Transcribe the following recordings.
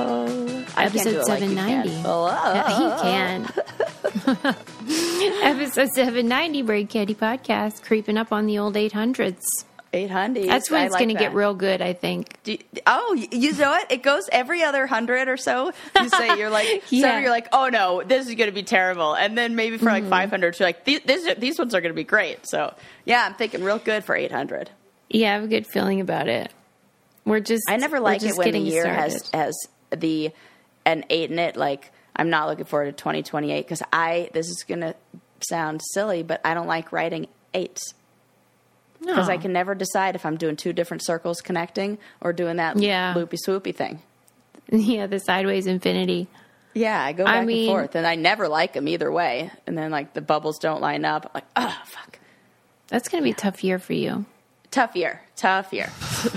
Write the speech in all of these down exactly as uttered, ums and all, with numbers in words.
Oh, I Episode seven ninety. Like he can. Episode seven ninety, Braid Candy Podcast, creeping up on the old eight hundreds. eight hundred. That's when I it's like going to that. get real good, I think. Do you, oh, you know what? It goes every other hundred or so. You say you're like, Yeah. so you're like, oh no, this is going to be terrible, and then maybe for like Mm-hmm. five hundred, you're like, these these, these ones are going to be great. So yeah, I'm thinking real good for eight hundred. Yeah, I have a good feeling about it. We're just. I never we're like just it when the getting year started. has has the an eight in it. Like I'm not looking forward to twenty twenty-eight because I this is going to sound silly, but I don't like writing eights. Because I No. can never decide if I'm doing two different circles connecting or doing that Yeah. loopy swoopy thing. Yeah, the sideways infinity. Yeah, I go I back mean- and forth, and I never like them either way. And then like the bubbles don't line up. I'm like, oh fuck, That's going to be a tough year for you. tough year, tough year.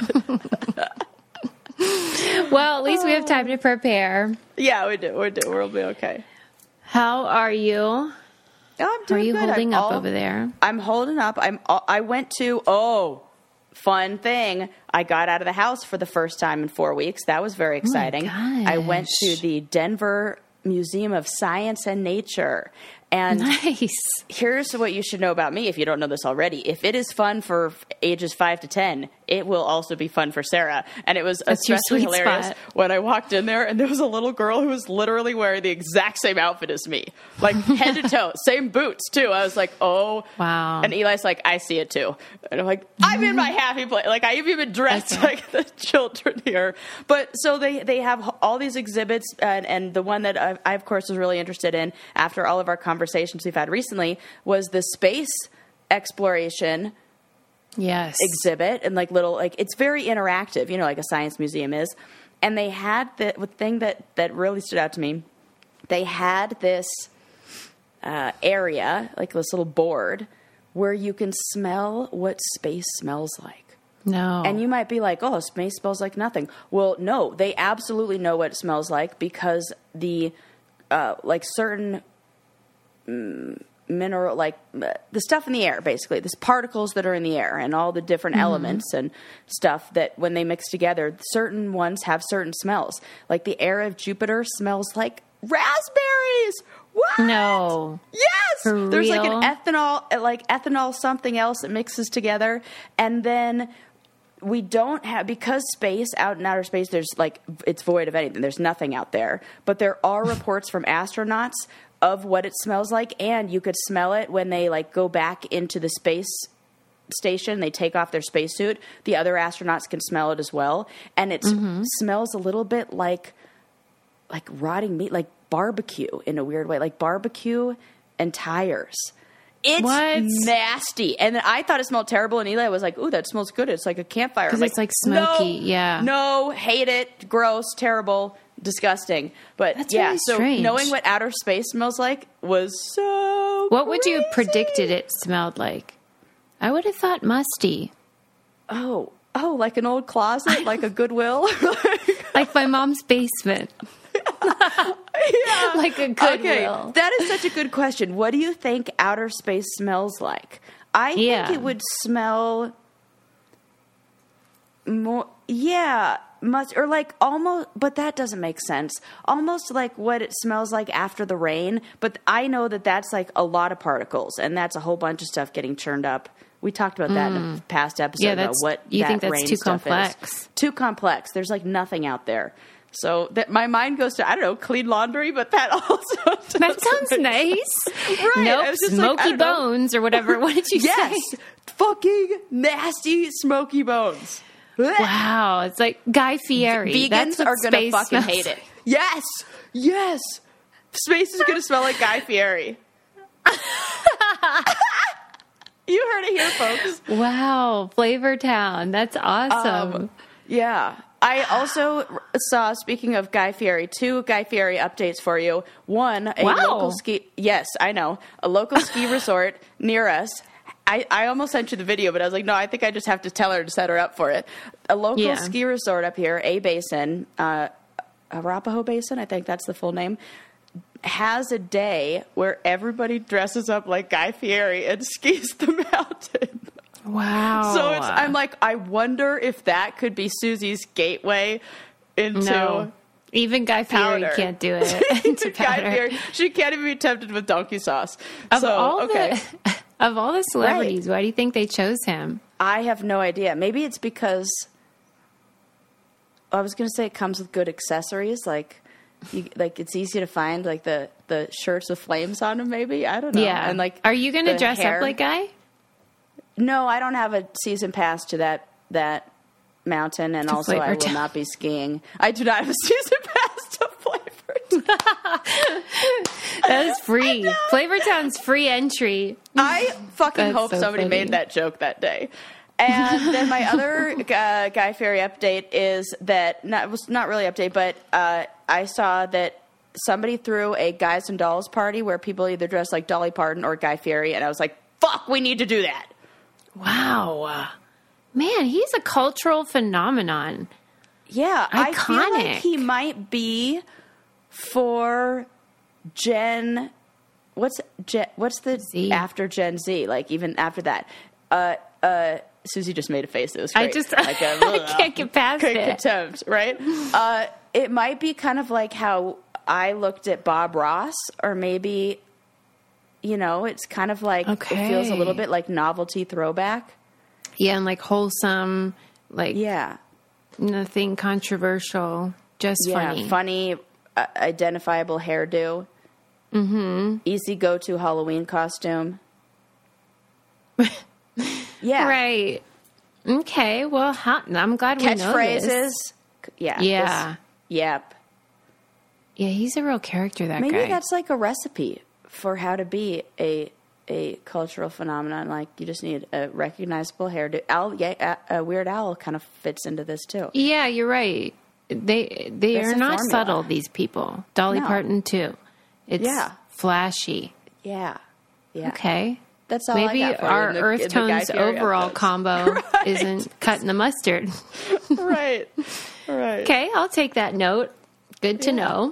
Well, at least we have time to prepare. Yeah, we do, we do. We'll be okay. How are you? Oh, I'm How doing are you good. holding I'm up all- over there? I'm holding up. I'm. I went to oh, fun thing. I got out of the house for the first time in four weeks. That was very exciting. I went to gosh. the Denver Museum of Science and Nature. And Nice. here's what you should know about me if you don't know this already. If it is fun for ages five to ten, it will also be fun for Sarah. And it was That's your especially sweet hilarious spot. when I walked in there and there was a little girl who was literally wearing the exact same outfit as me. Like head to toe, same boots too. I was like, oh. Wow. And Eli's like, I see it too. And I'm like, I'm in my happy place. Like I've even dressed Okay. like the children here. But so they, they have all these exhibits. And, and the one that I, I, of course, was really interested in after all of our conversations we've had recently was the space exploration Yes. exhibit. And like little, like it's very interactive, you know, like a science museum is. And they had the, the thing that, that really stood out to me. They had this uh, area, like this little board, where you can smell what space smells like. No. And you might be like, oh, space smells like nothing. Well, no, they absolutely know what it smells like because the, uh, like certain mm, mineral, like uh, the stuff in the air, basically, the particles that are in the air and all the different Mm-hmm. elements and stuff that when they mix together, certain ones have certain smells. Like the air of Jupiter smells like raspberries. What? No. Yes. For There's like real? an ethanol, like ethanol something else that mixes together. And then we don't have, because space, out in outer space, there's like, it's void of anything. There's nothing out there. But there are reports from astronauts of what it smells like. And you could smell it when they like go back into the space station. They take off their spacesuit. The other astronauts can smell it as well. And it Mm-hmm. smells a little bit like, like rotting meat, like barbecue in a weird way, like barbecue and tires. It's What? nasty. And then I thought it smelled terrible, and Eli was like, ooh, that smells good. It's like a campfire. 'Cause I'm it's, like, smoky, no, yeah. No, hate it. Gross, terrible, disgusting. But That's yeah, really so strange. knowing what outer space smells like was so What would you have crazy. predicted it smelled like? I would have thought musty. Oh, oh, like an old closet, like a Goodwill? Like my mom's basement. Yeah. Like a Goodwill. Okay, that is such a good question. What do you think outer space smells like? I Yeah. think it would smell more, yeah, much, or like almost, but that doesn't make sense. Almost like what it smells like after the rain, but I know that that's like a lot of particles, and that's a whole bunch of stuff getting churned up. We talked about that in a past episode Yeah, about that's- what you that think that's rain too stuff complex. is. Too complex. There's like nothing out there. So that my mind goes to, I don't know, clean laundry, but that also That doesn't sounds make- nice. Right. I Nope, was just like, I smoky don't know. bones or whatever. What did you Yes. say? Fucking nasty smoky bones. Wow, it's like Guy Fieri. Vegans That's what are going to space fucking smells hate it. like. Yes. Yes. Space is going to smell like Guy Fieri. You heard it here, folks. Wow, Flavor Town. That's awesome. Um, yeah. I also saw, speaking of Guy Fieri, two Guy Fieri updates for you. One, a Wow. local ski, yes, I know, a local ski resort near us. I, I almost sent you the video, but I was like, no, I think I just have to tell her to set her up for it. A local Yeah. ski resort up here, A Basin, uh, Arapahoe Basin, I think that's the full name, has a day where everybody dresses up like Guy Fieri and skis the mountain. Wow. So it's, I'm like, I wonder if that could be Susie's gateway into No. Even Guy Fieri Powder. can't do it. to Guy powder. Fieri, she can't even be tempted with donkey sauce. Of so, all okay. the of all the celebrities, why do you think they chose him? I have no idea. Maybe it's because I was going to say it comes with good accessories, like you, like it's easy to find, like the, the shirts with flames on them. Maybe I don't know. Yeah. And like, are you going to the dress hair. up like Guy? No, I don't have a season pass to that that mountain, and To also I Flavor will Town. not be skiing. I do not have a season pass to Flavor Town. That is free. Flavortown's free entry. I fucking That's hope so somebody funny. made that joke that day. And then my other uh, Guy Fieri update is that not was not really update, but uh, I saw that somebody threw a Guys and Dolls party where people either dress like Dolly Parton or Guy Fieri, and I was like, "Fuck, we need to do that." Wow. Man, he's a cultural phenomenon. Yeah, I feel like Iconic. he might be for Gen. What's Gen, What's the Z. after Gen Z? Like even after that, uh, uh, Susie just made a face. It was I great. just like a, I can't get past quick it. attempt, right? Uh, it might be kind of like how I looked at Bob Ross, or maybe, you know, it's kind of like it feels a little Okay. bit like novelty throwback. Yeah, and like wholesome, like Yeah, nothing controversial, just yeah, funny. funny, uh, identifiable hairdo. Mm-hmm. Easy go-to Halloween costume. Yeah, Right. Okay, well, how, I'm glad we know catchphrases. this. Yeah, Yeah. this- yep. Yeah, he's a real character, that Maybe guy. that's like a recipe for how to be a a cultural phenomenon. Like you just need a recognizable hairdo. Al, yeah, a, a Weird Al kind of fits into this too. Yeah, you're right. They they That's are the not formula. subtle, these people. Dolly No. Parton, too. It's Yeah. flashy. Yeah, yeah. Okay. That's all Maybe I got for you our in the- Earth in the Guy Tones Fieri overall episodes. combo Right. isn't cutting the mustard. right, right. Okay, I'll take that note. Good to Yeah. know.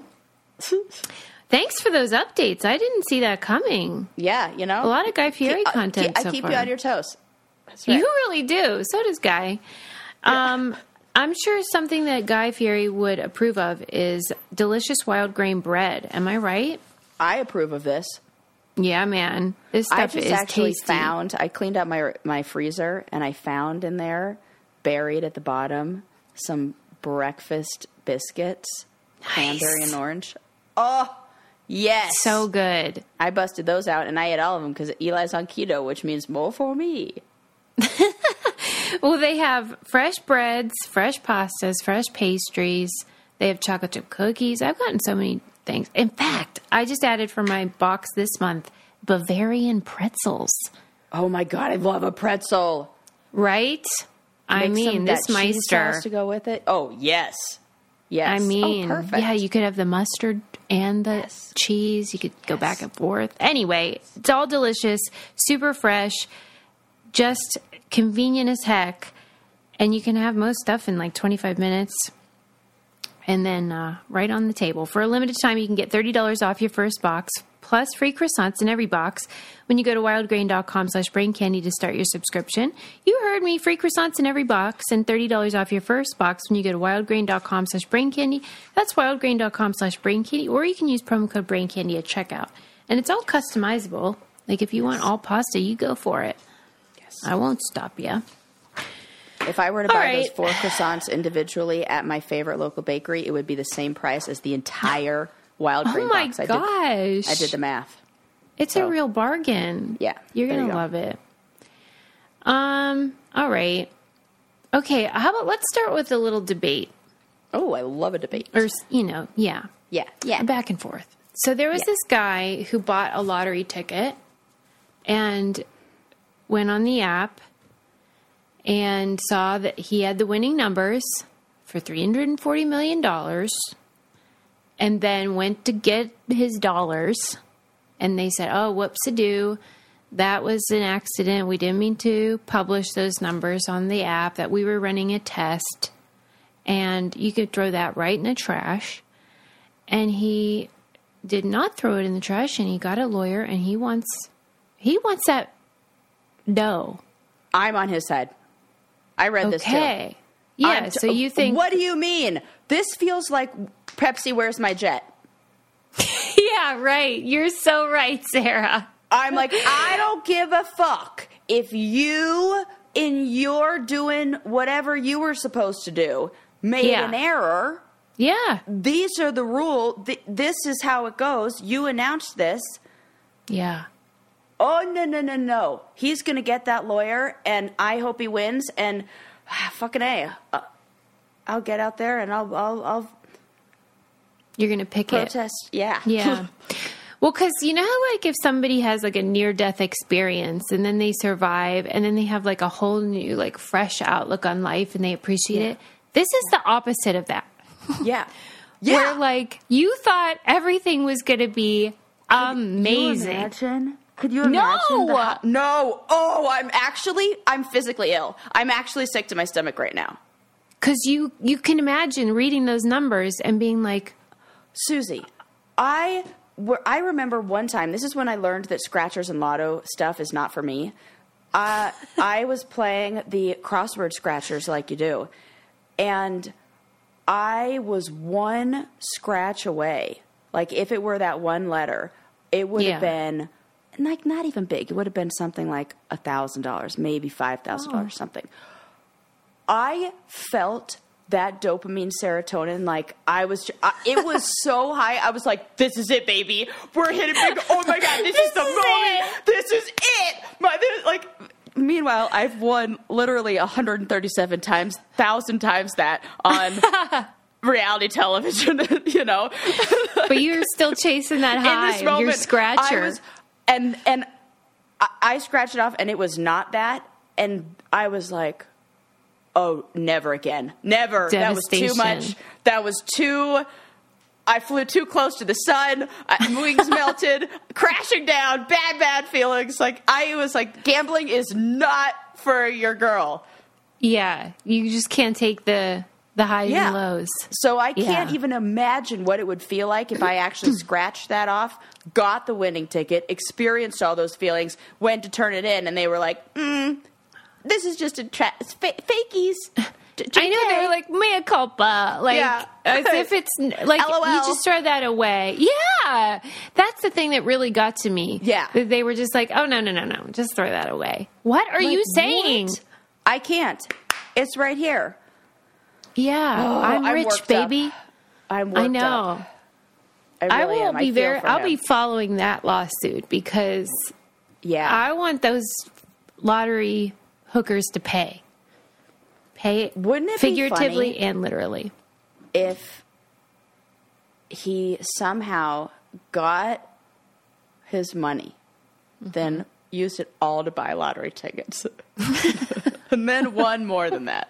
Thanks for those updates. I didn't see that coming. Yeah, you know, A lot of Guy Fieri Keep- uh, content keep- I so keep far. you on your toes. That's right. You really do. So does Guy. Um, I'm sure something that Guy Fieri would approve of is delicious wild grain bread. Am I right? I approve of this. Yeah, man. This I stuff just is actually tasty. found. I cleaned out my my freezer, and I found in there, buried at the bottom, some breakfast biscuits, cranberry and orange. Oh, yes! So good. I busted those out, and I ate all of them because Eli's on keto, which means more for me. Well, they have fresh breads, fresh pastas, fresh pastries. They have chocolate chip cookies. I've gotten so many things. In fact, I just added for my box this month Bavarian pretzels. Oh my god, I love a pretzel. Right? I Make some- mean, that this cheese Meister. sauce to go with it. Oh yes, yes. I mean, oh, perfect. yeah, you could have the mustard and the Yes. cheese. You could go back and forth. Anyway, it's all delicious, super fresh, just convenient as heck. And you can have most stuff in like twenty-five minutes. And then uh, right on the table. For a limited time, you can get thirty dollars off your first box, plus free croissants in every box when you go to wildgrain.com slash brain candy to start your subscription. You heard me, free croissants in every box and thirty dollars off your first box when you go to wildgrain.com slash brain candy. That's wildgrain.com slash brain candy, or you can use promo code brain candy at checkout. And it's all customizable. Like if you want all pasta, you go for it. Yes. I won't stop you. If I were to All buy right. those four croissants individually at my favorite local bakery, it would be the same price as the entire wild grain Oh my box. I gosh. did, I did the math. It's So- a real bargain. Yeah, You're there going you to go. love it. Um, all right. Okay, how about let's start with a little debate. Oh, I love a debate. Or, you know, yeah, Yeah, yeah. back and forth. So there was Yeah. this guy who bought a lottery ticket and went on the app and saw that he had the winning numbers for three hundred forty million dollars, and then went to get his dollars, and they said, oh, whoops-a-doo, that was an accident. We didn't mean to publish those numbers on the app, that we were running a test, and you could throw that right in the trash. And he did not throw it in the trash, and he got a lawyer, and he wants he wants that dough. I'm on his side. I read this too. Okay. Yeah, I'm t- so you think What do you mean? This feels like Pepsi, where's my jet? Yeah, right. You're so right, Sarah. I'm like, I don't give a fuck if you, in your doing whatever you were supposed to do, made Yeah. an error. Yeah. These are the rule. Th- this is how it goes. You announced this. Yeah. Oh, no, no, no, no. He's going to get that lawyer, and I hope he wins. And ah, fucking A, uh, I'll get out there and I'll, I'll, I'll You're going to pick protest. it. Yeah. Yeah. Well, because you know how, like, if somebody has, like, a near-death experience and then they survive and then they have, like, a whole new, like, fresh outlook on life and they appreciate Yeah. it, this is the opposite of that. Yeah. Yeah. Where, like, you thought everything was going to be amazing. Could you imagine? Could you No! imagine? the ho- no. Oh, I'm actually, I'm physically ill. I'm actually sick to my stomach right now. Because you, you can imagine reading those numbers and being like, Susie, I, were, I remember one time, this is when I learned that scratchers and lotto stuff is not for me. Uh, I was playing the crossword scratchers like you do. And I was one scratch away. Like, if it were that one letter, it would Yeah. have been, like, not even big. It would have been something like one thousand dollars, maybe five thousand dollars, Oh. something. I felt that dopamine serotonin, like, I was, I, it was so high. I was like, this is it, baby. We're hitting big. Oh, my God, this, is the is moment. it. This is it. My, this, like... Meanwhile, I've won literally one hundred thirty-seven times, one thousand times that on reality television, you know. but you're still chasing that high. In this moment, your scratcher. I was, and and I, I scratched it off, and it was not that. And I was like, oh, never again. Never. That was too much. Devastation. That was too... I flew too close to the sun. I, wings melted, crashing down. Bad, bad feelings. Like, I was like, gambling is not for your girl. Yeah, you just can't take the the highs Yeah. and lows. So I can't Yeah. even imagine what it would feel like if I actually scratched that off, got the winning ticket, experienced all those feelings, went to turn it in, and they were like, mm, this is just a tra- it's fa- fakies. I know, they were like, mea culpa. Like, Yeah. as if it's, like, LOL. you just throw that away. Yeah. That's the thing that really got to me. Yeah. That they were just like, oh, no, no, no, no. Just throw that away. What are Like, you saying? what? I can't. It's right here. Yeah. Oh, I'm I'm rich, worked up. baby. I'm worked I know. up. I, I really will am. I be feel very, for I'll him. be following that lawsuit because Yeah. I want those lottery hookers to pay. Pay Wouldn't it be figuratively funny? and literally. If he somehow got his money, Mm-hmm. then used it all to buy lottery tickets, and then won more than that.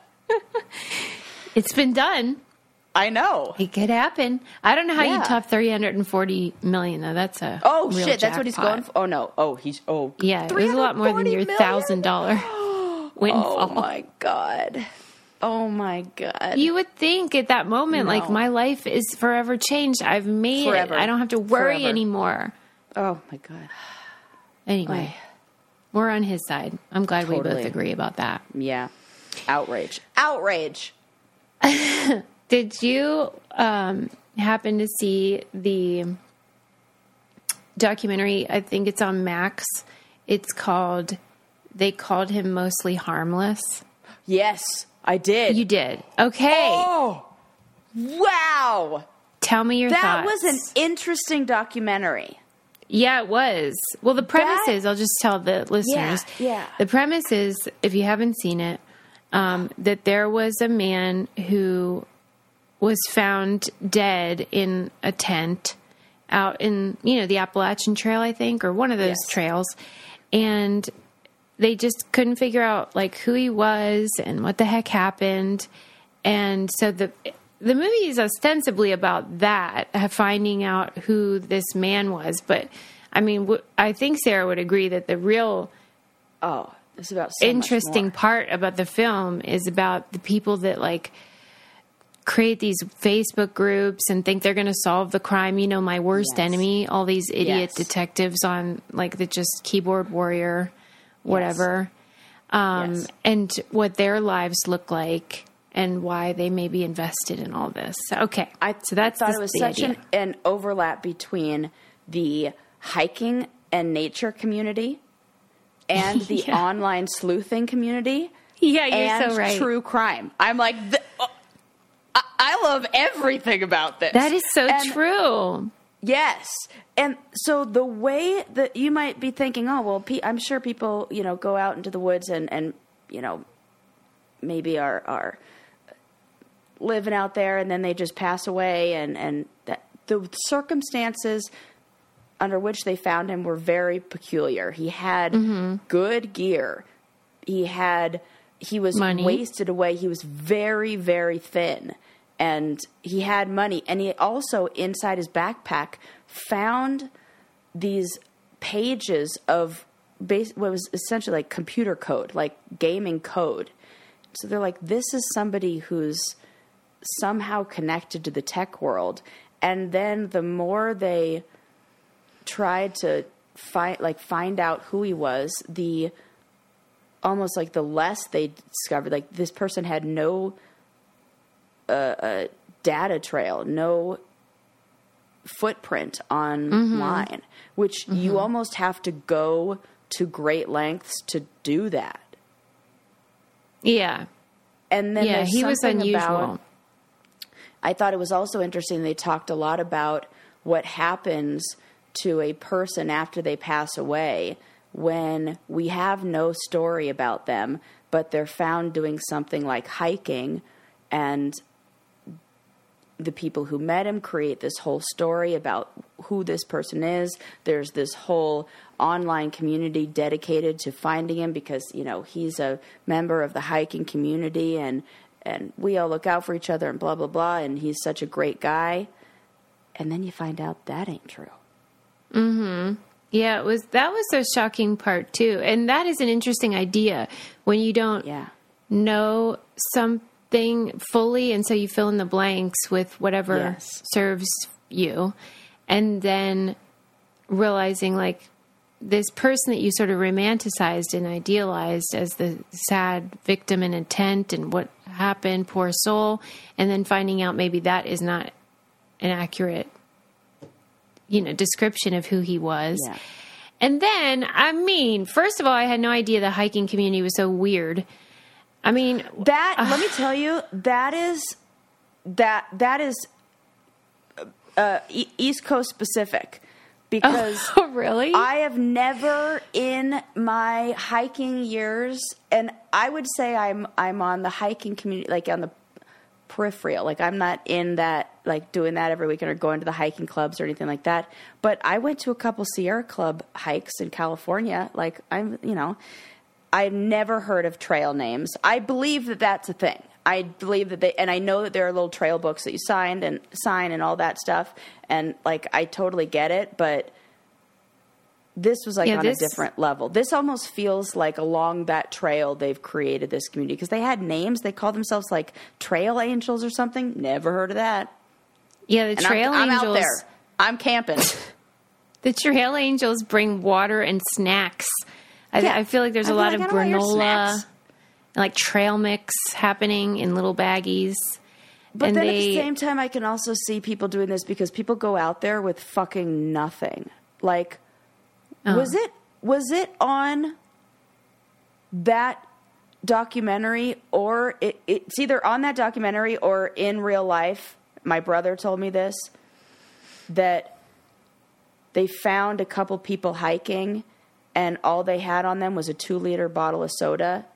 It's been done. I know. It could happen. I don't know how Yeah. you top three hundred forty million though. That's a Oh real shit! That's what he's jackpot. going for. Oh no! Oh, he's oh Yeah, it was a lot more than your three hundred forty million? thousand dollar windfall. Oh my god! Oh my god! You would think at that moment, like, No. my life is forever changed. I've made Forever. it. I don't have to worry Forever. anymore. Oh my god! Anyway, Oy. we're on his side. I'm glad we Totally. both agree about that. Yeah, outrage! Outrage! Did you um, happen to see the documentary? I think it's on Max. It's called They Called Him Mostly Harmless. Yes, I did. You did. Okay. Oh, wow! Tell me your That thoughts. was an interesting documentary. Yeah, it was. Well, the premise That- is, I'll just tell the listeners. yeah. The premise is, if you haven't seen it, um, that there was a man who was found dead in a tent out in, you know, the Appalachian Trail, I think, or one of those Yes. trails. And they just couldn't figure out, like, who he was and what the heck happened. And so the the movie is ostensibly about that, uh, finding out who this man was. But, I mean, w- I think Sarah would agree that the real Oh, it's about so much interesting more. part about the film is about the people that, like, create these Facebook groups and think they're going to solve the crime. You know, My Worst Yes. Enemy, all these idiot Yes. detectives on, like, the just keyboard warrior, whatever. Um, Yes. and what their lives look like. and why they may be invested in all this. So, okay. I so that's thought the, it was the such idea. an, an overlap between the hiking and nature community and the Yeah. online sleuthing community. Yeah, you're and so right. true crime. I'm like, th- oh, I-, I love everything about this. That is so And- true. Yes. And so the way that you might be thinking, oh, well, pe- I'm sure people, you know, go out into the woods and, and you know, maybe are, are living out there and then they just pass away. And, and that, the circumstances under which they found him were very peculiar. He had Mm-hmm. good gear. He had, he was Money. wasted away. He was very, very thin. And he had money. And he also, inside his backpack, found these pages of base, what was essentially like computer code, like gaming code. So they're like, this is somebody who's somehow connected to the tech world. And then the more they tried to find, like, find out who he was, the almost like the less they discovered. Like, this person had no uh, uh, data trail, no footprint online, mm-hmm. which mm-hmm. you almost have to go to great lengths to do that. Yeah. And then yeah, there's he was unusual. About, I thought it was also interesting. They talked a lot about what happens to a person after they pass away when we have no story about them, but they're found doing something like hiking, and the people who met him create this whole story about who this person is. There's this whole online community dedicated to finding him because, you know, he's a member of the hiking community, and, and we all look out for each other and blah, blah, blah. And he's such a great guy. And then you find out that ain't true. Mm-hmm. Yeah, it was, that was the shocking part too. And that is an interesting idea when you don't Yeah. know something fully. And so you fill in the blanks with whatever Yes. serves you. And then realizing, like, this person that you sort of romanticized and idealized as the sad victim in a tent and what happened, poor soul. And then finding out maybe that is not an accurate, you know, description of who he was. Yeah. And then, I mean, first of all, I had no idea the hiking community was so weird. I mean, That, uh, let me tell you, that is, that, that is uh, e- East Coast specific. Because oh, really? I have never in my hiking years, and I would say I'm I'm on the hiking community, like on the peripheral. Like, I'm not in that, like, doing that every weekend or going to the hiking clubs or anything like that. But I went to a couple Sierra Club hikes in California. Like, I'm, you know, I've never heard of trail names. I believe that that's a thing. I believe that they, and I know that there are little trail books that you signed and sign and all that stuff. And, like, I totally get it, but this was like Yeah, on this- a different level. This almost feels like along that trail they've created this community because they had names. They called themselves like Trail Angels or something. Never heard of that. yeah, the And Trail I'm, I'm Angels. out there. I'm camping. The Trail Angels bring water and snacks. I, Yeah. I feel like there's I'd a be lot like, of I don't want your granola, snacks. like trail mix happening in little baggies. But And then they, at the same time, I can also see people doing this because people go out there with fucking nothing. Like, Oh. was it was it on that documentary, or it, it's either on that documentary or in real life? My brother told me this, that they found a couple people hiking, and all they had on them was a two liter bottle of soda.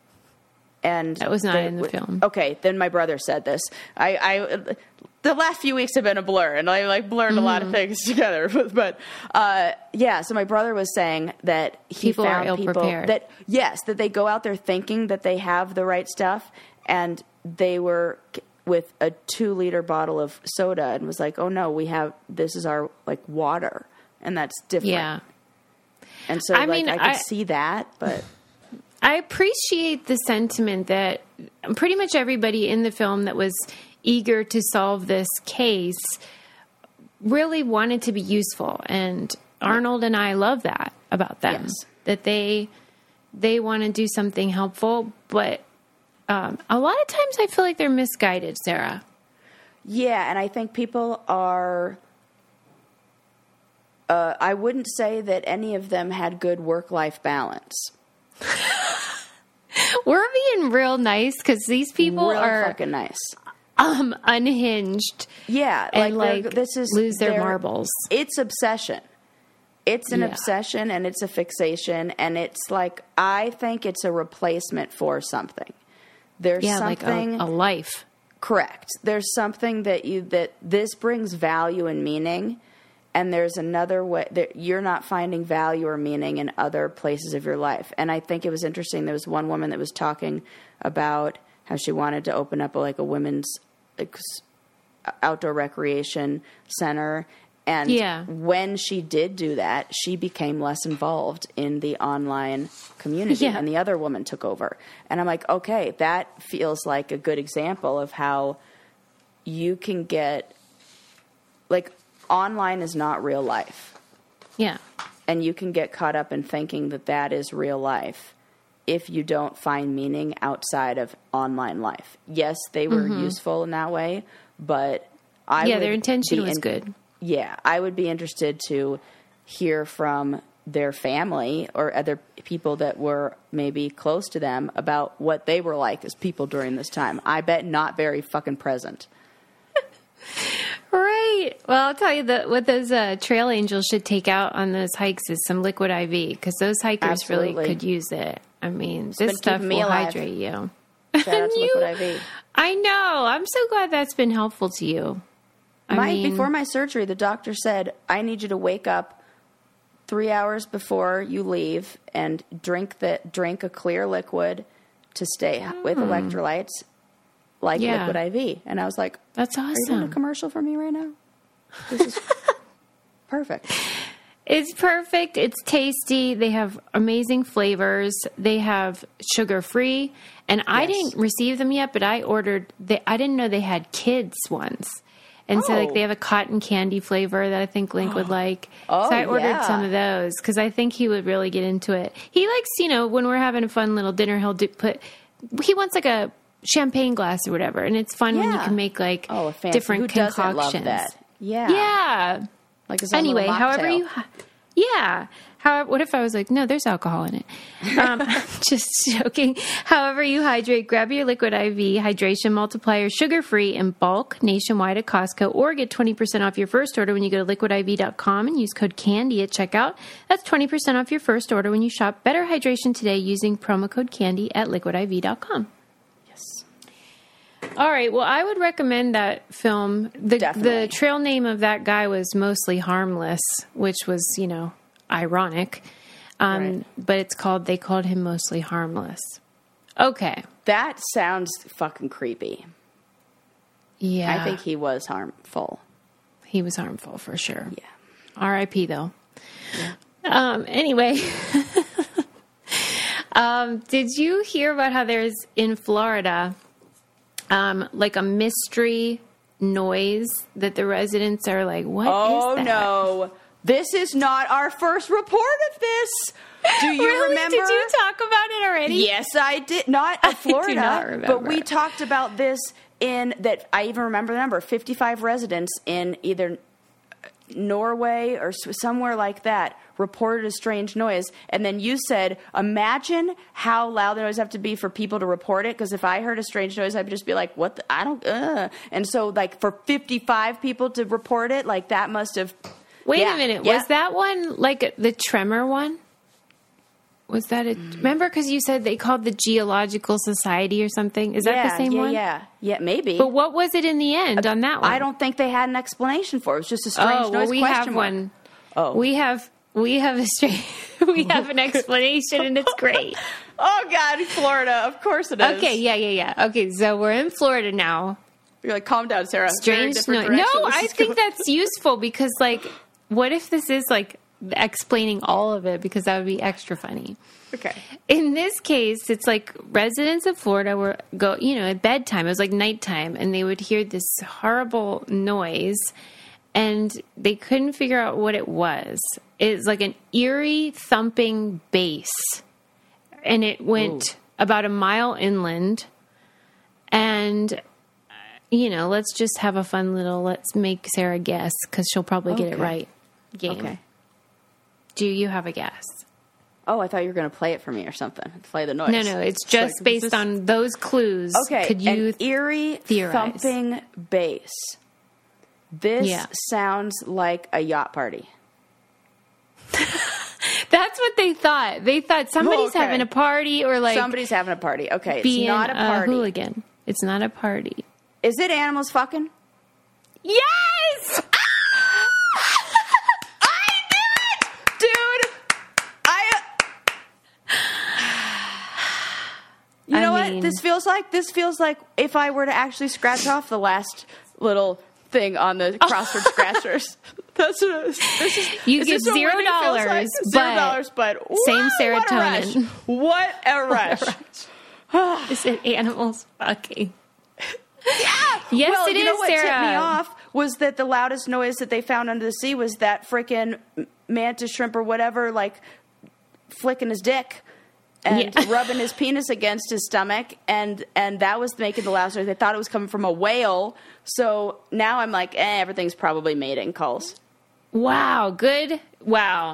And That was not they- in the film. Okay, then my brother said this. I, I the last few weeks have been a blur, and I like blurred Mm-hmm. a lot of things together. But, but uh, yeah, so my brother was saying that he People are found people ill-prepared. that yes, that they go out there thinking that they have the right stuff, and they were with a two liter bottle of soda, and was like, oh no, we have this is our like water, and that's different. yeah. And so I like mean, I could I- see that, but I appreciate the sentiment that pretty much everybody in the film that was eager to solve this case really wanted to be useful. And Arnold and I love that about them, Yes. that they, they want to do something helpful, but um, a lot of times I feel like they're misguided, Sarah. Yeah, and I think people are... Uh, I wouldn't say that any of them had good work-life balance. We're being real nice because these people Real are fucking nice. um, unhinged. Yeah, and like, like this is lose their marbles. It's obsession. It's an Yeah. obsession and it's a fixation, and it's like, I think it's a replacement for something. There's Yeah, something like a, a life. correct. There's something that you that this brings value and meaning, and there's another way that you're not finding value or meaning in other places of your life. And I think it was interesting. There was one woman that was talking about how she wanted to open up a, like a women's like, outdoor recreation center. And Yeah. when she did do that, she became less involved in the online community, Yeah. and the other woman took over. And I'm like, okay, that feels like a good example of how you can get, like, online is not real life. Yeah. And you can get caught up in thinking that that is real life if you don't find meaning outside of online life. Yes, they were Mm-hmm. useful in that way, but I Yeah, would their intention be was in- good. Yeah, I would be interested to hear from their family or other people that were maybe close to them about what they were like as people during this time. I bet not very fucking present. Right. Well, I'll tell you that what those uh, trail angels should take out on those hikes is some liquid I V, because those hikers Absolutely. really could use it. I mean, been this stuff keeping me will alive. hydrate you. Shout out to You- Liquid I V. I know. I'm so glad that's been helpful to you. I My, mean, before my surgery, the doctor said, I need you to wake up three hours before you leave and drink the, drink a clear liquid to stay with electrolytes like Hmm. Yeah. Liquid I V. And I was like, that's are you doing a awesome. commercial for me right now? This is perfect. It's perfect. It's tasty. They have amazing flavors. They have sugar free. And I Yes. didn't receive them yet, but I ordered, they, I didn't know they had kids ones. And so, like, Oh. they have a cotton candy flavor that I think Link would like. Oh, so I ordered yeah. some of those because I think he would really get into it. He likes, you know, when we're having a fun little dinner, he'll do, put, he wants like a champagne glass or whatever. And it's fun when you Yeah. can make like Oh, a fancy. different Who concoctions. doesn't love that? Yeah. Yeah. Like his own Anyway, little however mocktail. you, yeah. How, what if I was like, no, there's alcohol in it? Um, just joking. However you hydrate, grab your Liquid I V hydration multiplier, sugar free in bulk nationwide at Costco, or get twenty percent off your first order when you go to liquid I V dot com and use code CANDY at checkout. That's twenty percent off your first order when you shop Better Hydration today using promo code CANDY at liquid I V dot com. Yes. All right. Well, I would recommend that film. The Definitely. the trail name of that guy was Mostly Harmless, which was, you know, ironic. Um, Right. But it's called, they called him Mostly Harmless. Okay. That sounds fucking creepy. Yeah. I think he was harmful. he was harmful for sure. Yeah. R I P though. Um, anyway. um, did you hear about how there's in Florida, um, like a mystery noise that the residents are like, what is Oh, that? no. This is not our first report of this. Do you Really? remember? Did you talk about it already? Yes, I did. Not I of do Florida, not but we remember. talked about this in that. I even remember the number: fifty-five residents in either Norway or s- somewhere like that reported a strange noise. And then you said, "Imagine how loud the noise have to be for people to report it." Because if I heard a strange noise, I'd just be like, "What? The, I don't." Uh. And so, like, for fifty-five people to report it, like that must have. Wait Yeah, a minute. yeah. Was that one like the tremor one? Was that a remember? Because you said they called the Geological Society or something. Is that yeah, the same yeah, one? Yeah, yeah, maybe. But what was it in the end on that one? I don't think they had an explanation for it. It was just a strange Oh, well, noise we question have mark. one. Oh. We have we have a straight we have an explanation and it's great. Oh, God, Florida. Of course it is. Okay, yeah, yeah, yeah. Okay, so we're in Florida now. You're like, calm down, Sarah. Very Strange different noise. No, direction this I is think going. that's useful because, like, what if this is like explaining all of it? Because that would be extra funny. Okay. In this case, it's like residents of Florida were go, you know, at bedtime. It was like nighttime, and they would hear this horrible noise, and they couldn't figure out what it was. It's like an eerie thumping bass, and it went Ooh. about a mile inland And, uh, you know, let's just have a fun little, let's make Sarah guess, because she'll probably get Okay. it right game. Okay. Do you have a guess? Oh, I thought you were going to play it for me or something. Play the noise. No, no, it's just like, based this- on those clues. Okay, Could you an eerie theorize? thumping bass. This Yeah. sounds like a yacht party. That's what they thought. They thought somebody's okay. having a party or like Somebody's having a party. Okay, it's being not a party. hooligan. It's not a party. Is it animals fucking? Yes! I knew it, dude. I. You I know mean- what? This feels like this feels like if I were to actually scratch off the last little thing on the crossword scratchers. That's what, this is. You is get this what zero winning feels like? dollars, Zero but dollars, but same woo, serotonin. What a rush! What a rush. Is it animals fucking? Yeah. Yes, well, it you know is, what tipped me Sarah. off was that the loudest noise that they found under the sea was that freaking mantis shrimp or whatever, like flicking his dick and Yeah. rubbing his penis against his stomach, and and that was making the loudest noise. They thought it was coming from a whale, so now I'm like, eh, everything's probably mating calls. Wow, good. Wow.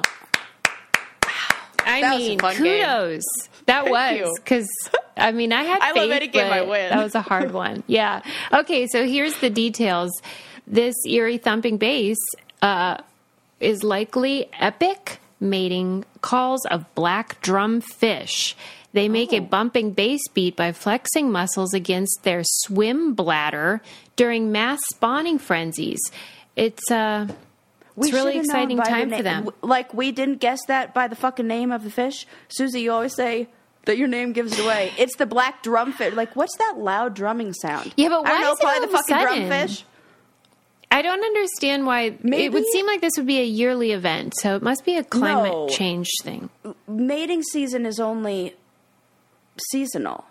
I That was a mean, fun game. kudos. That Thank was you. because I mean I had I love faith, any game I but win. that was a hard one. Yeah. Okay, so here's the details. This eerie thumping bass uh, is likely epic mating calls of black drum fish. They make Oh. a bumping bass beat by flexing muscles against their swim bladder during mass spawning frenzies. It's uh We It's a really should've known exciting by the time na- for them. w- Like, we didn't guess that by the fucking name of the fish. Susie, you always say that your name gives it away. It's the black drumfish. Like, what's that loud drumming sound? Yeah, but I why don't know, is it probably all the of a fucking sudden? drumfish. I don't understand why it Maybe- would seem like this would be a yearly event, so it must be a climate No. change thing. Mating season is only seasonal.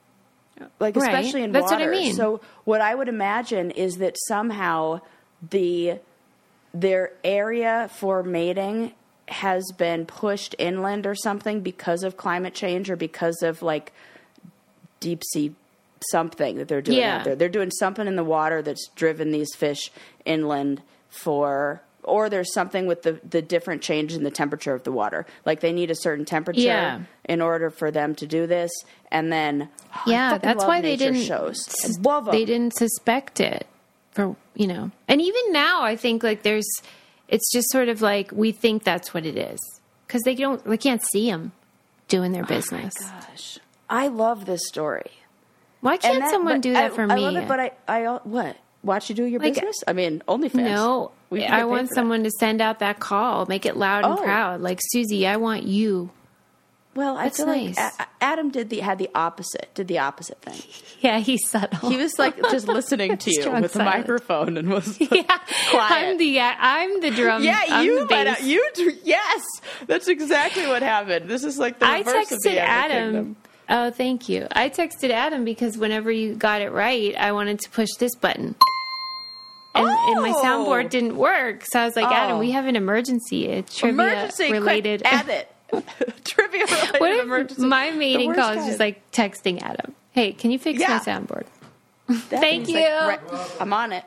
Like, Right. especially in That's what water. I mean. So what I would imagine is that somehow the their area for mating has been pushed inland or something because of climate change or because of like deep sea something that they're doing Yeah. out there. They're doing something in the water that's driven these fish inland for, or there's something with the, the different change in the temperature of the water. Like they need a certain temperature Yeah. in order for them to do this. And then, oh, I Yeah, fucking that's love why they nature didn't shows. sus- I love 'em. they didn't suspect it for, you know. And even now I think like there's it's just sort of like we think that's what it is cuz they don't they can't see them doing their business. Gosh, I love this story. Why can't And that- someone but do that I, for I me? love it, but I, I, what? Watch you do your Like, business? I mean, OnlyFans. No, We can I get paid want for that. someone to send out that call, make it loud and Oh. proud. Like Susie, I want you. Well, I That's feel nice. like A- Adam did the had the opposite. Did the opposite thing. Yeah, he's subtle. He was like just listening to you Strong with the silence. microphone and was yeah, quiet. I'm the I'm the drum. yeah, I'm you, the but, uh, bass. you, do- yes, that's exactly what happened. This is like the I reverse of the texted Animal Adam. Kingdom. Oh, thank you. I texted Adam because whenever you got it right, I wanted to push this button. And, and my Oh. soundboard didn't work. So I was like, Adam, Oh. we have an emergency. A trivia Emergency, related. quick, add it. Trivia related What if emergency. my The mating worst call is kind. just like texting Adam? Hey, can you fix Yeah. my soundboard? That Thank thing's you. like, right, I'm on it.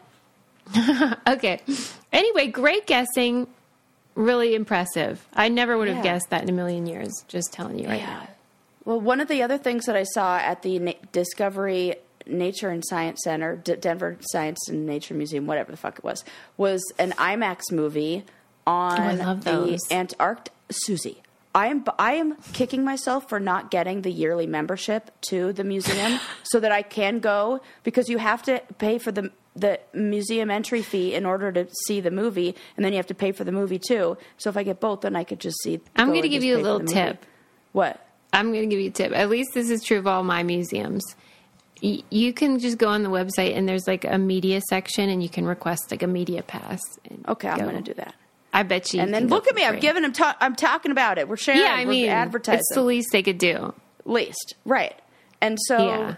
Okay. Anyway, great guessing. Really impressive. I never would have Yeah. guessed that in a million years. Just telling you right now. Well, one of the other things that I saw at the Na- Discovery Nature and Science Center, D- Denver Science and Nature Museum, whatever the fuck it was, was an IMAX movie on Oh, I love the those. Antarctic. Susie, I am I am kicking myself for not getting the yearly membership to the museum so that I can go, because you have to pay for the the museum entry fee in order to see the movie, and then you have to pay for the movie too. So if I get both, then I could just see. I'm go gonna and give just you a pay for little the movie. tip. What? I'm going to give you a tip. At least this is true of all my museums. Y- you can just go on the website and there's like a media section and you can request like a media pass. and Okay, I'm go. going to do that. I bet you. And you then can go look at for me. I'm free. giving him. Ta- I'm talking about it. We're sharing. Yeah, I We're mean, advertising. it's the least they could do. Least, right? And so Yeah.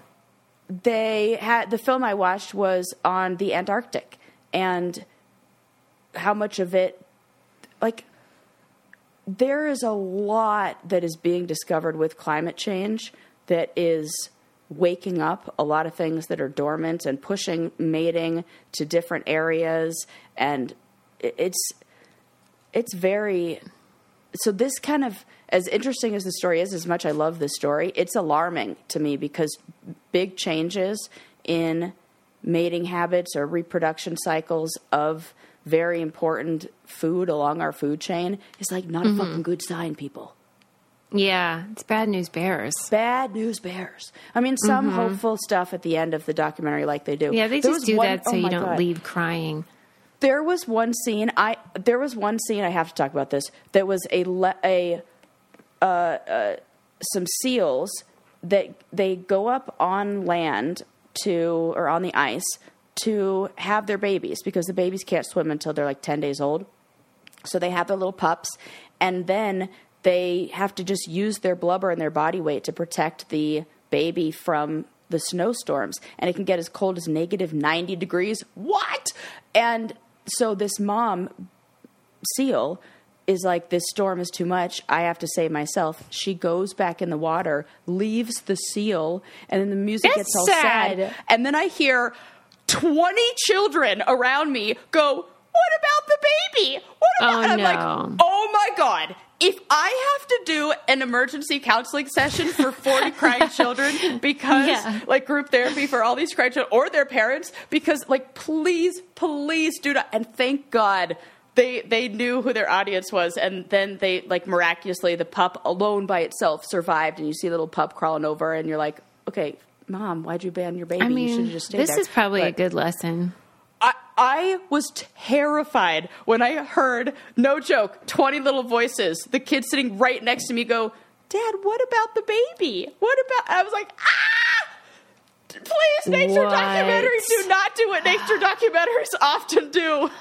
they had the film I watched was on the Antarctic and how much of it, like, there is a lot that is being discovered with climate change that is waking up a lot of things that are dormant and pushing mating to different areas. And it's, it's very, so this kind of, as interesting as the story is, as much I love this story, it's alarming to me because big changes in mating habits or reproduction cycles of very important food along our food chain is like not mm-hmm. a fucking good sign, people. Yeah, it's bad news bears. Bad news bears. I mean, some mm-hmm. hopeful stuff at the end of the documentary like they do. Yeah, they there just do one, that so oh you don't God. leave crying. There was one scene, I there was one scene, I have to talk about this, there was a, a uh, uh, some seals that they go up on land to, or on the ice, to have their babies because the babies can't swim until they're like ten days old. So they have their little pups, and then they have to just use their blubber and their body weight to protect the baby from the snowstorms. And it can get as cold as negative ninety degrees. What? And so this mom seal is like, this storm is too much. I have to save myself. She goes back in the water, leaves the seal, and then the music That's gets all sad. sad. And then I hear twenty children around me go, what about the baby? What about? Oh, and I'm no. like, oh my God. If I have to do an emergency counseling session for forty crying children because, Yeah. like, group therapy for all these crying children or their parents, because, like, please, please do not. And thank God they they knew who their audience was, and then they, like, miraculously, the pup alone by itself survived, and you see a little pup crawling over, and you're like, okay, Mom, why'd you ban your baby? I You mean, should have just stayed this there. is probably But a good lesson. I, I was terrified when I heard, no joke, twenty little voices, the kid sitting right next to me go, Dad, what about the baby? What about... I was like, ah! Please, nature What? documentaries do not do what nature documentaries often do.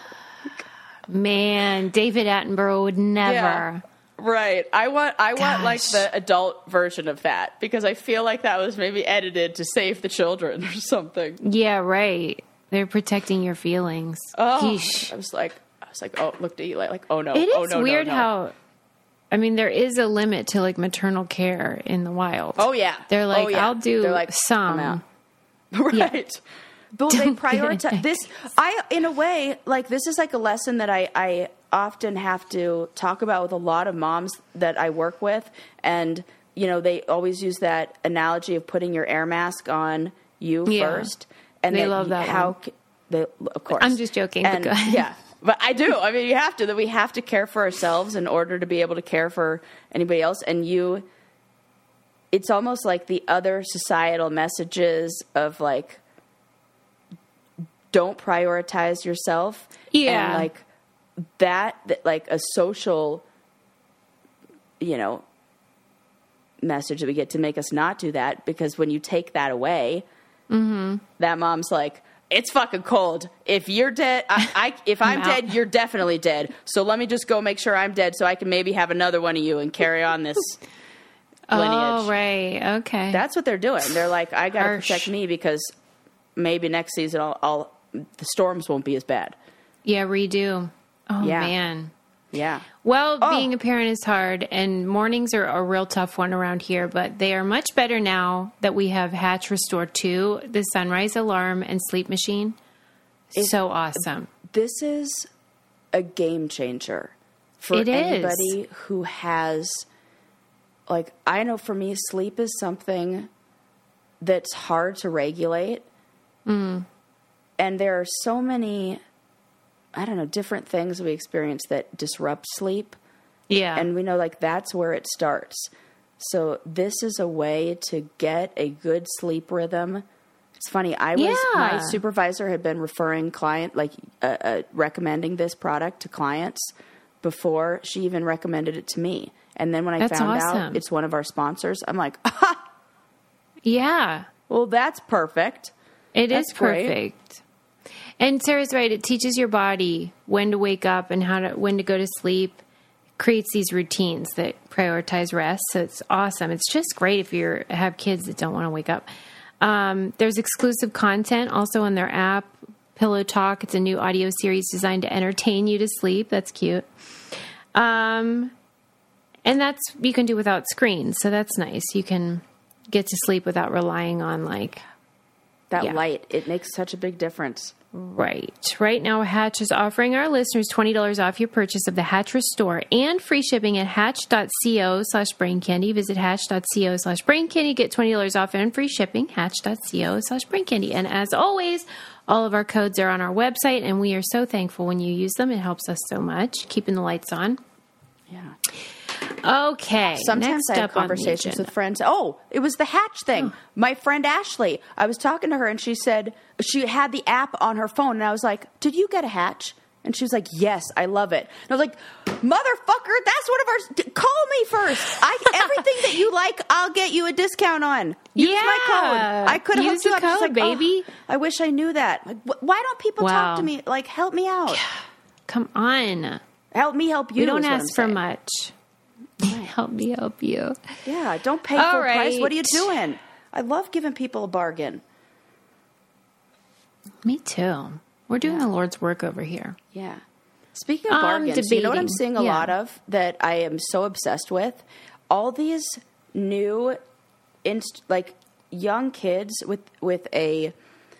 Man, David Attenborough would never. Yeah. Right. I want I want like Gosh. the adult version of that because I feel like that was maybe edited to save the children or something. Yeah, right. They're protecting your feelings. Oh, Yeesh. I was like I was like, oh, looked at Eli like, oh no, It oh is no, weird no, no. how, I mean, there is a limit to like maternal care in the wild. Oh yeah. They're like, Oh, yeah. I'll do They're like, some. I'm out. Right. But they prioritize this. I, in a way, like this is like a lesson that I, I often have to talk about with a lot of moms that I work with. And, you know, they always use that analogy of putting your air mask on you Yeah. first. And They that love you- that how, one. c- they, of course. I'm just joking, but And, go ahead. yeah. But I do. I mean, you have to. That we have to care for ourselves in order to be able to care for anybody else. And you, it's almost like the other societal messages of like, don't prioritize yourself. Yeah. And like that, that, like a social, you know, message that we get to make us not do that. Because when you take that away, mm-hmm. that mom's like, it's fucking cold. If you're dead, I, I if I'm I'm dead, out. you're definitely dead. So let me just go make sure I'm dead so I can maybe have another one of you and carry on this lineage. Oh, right. Okay. That's what they're doing. They're like, I got to Harsh. protect me because maybe next season I'll, I'll the storms won't be as bad. yeah, redo. Oh, Yeah. man. Yeah. Well, Oh. being a parent is hard, and mornings are a real tough one around here, but they are much better now that we have Hatch Restore two, the sunrise alarm and sleep machine. so awesome. This is a game changer for It is. anybody who has, like, I know for me, sleep is something that's hard to regulate. Mm. And there are so many, I don't know, different things we experience that disrupt sleep. Yeah. And we know, like, that's where it starts. So this is a way to get a good sleep rhythm. It's funny. I was, Yeah. my supervisor had been referring client, like, uh, uh, recommending this product to clients before she even recommended it to me. And then when I That's found awesome. out it's one of our sponsors, I'm like, aha, yeah. well, that's perfect. It That's is great. perfect. And Sarah's right. It teaches your body when to wake up and how to when to go to sleep. Creates these routines that prioritize rest. So it's awesome. It's just great if you have kids that don't want to wake up. Um, there's exclusive content also on their app, Pillow Talk. It's a new audio series designed to entertain you to sleep. That's cute. Um, and that's you can do without screens, so that's nice. You can get to sleep without relying on like That Yeah. light, it makes such a big difference. Right. Right now, Hatch is offering our listeners twenty dollars off your purchase of the Hatch Restore and free shipping at hatch.co slash brain candy. Visit hatch.co slash brain candy. Get twenty dollars off and free shipping. Hatch.co slash brain candy. And as always, all of our codes are on our website, and we are so thankful when you use them. It helps us so much, keeping the lights on. Yeah. Okay. Sometimes next I have up on the conversations agenda. with friends. Oh, it was the Hatch thing. My friend Ashley, I was talking to her and she said she had the app on her phone. And I was like, did you get a Hatch? And she was like, yes, I love it. And I was like, motherfucker, that's one of our... d- Call me first. I Everything that you like, I'll get you a discount on. Use my Yeah. code. I could have Use hooked you the up. She's code, like, baby. "Oh, I wish I knew that. Like, wh- why don't people Wow. talk to me? Like, help me out. Come on. Help me help you. We don't is what ask I'm for saying. much. Help me help you. Yeah, don't pay All full price. What are you right. doing? I love giving people a bargain. Me too. We're doing Yeah. the Lord's work over here. Yeah. Speaking of Um, bargains, you know what I'm debating. seeing a Yeah. lot of that I am so obsessed with? All these new, inst- like young kids with with a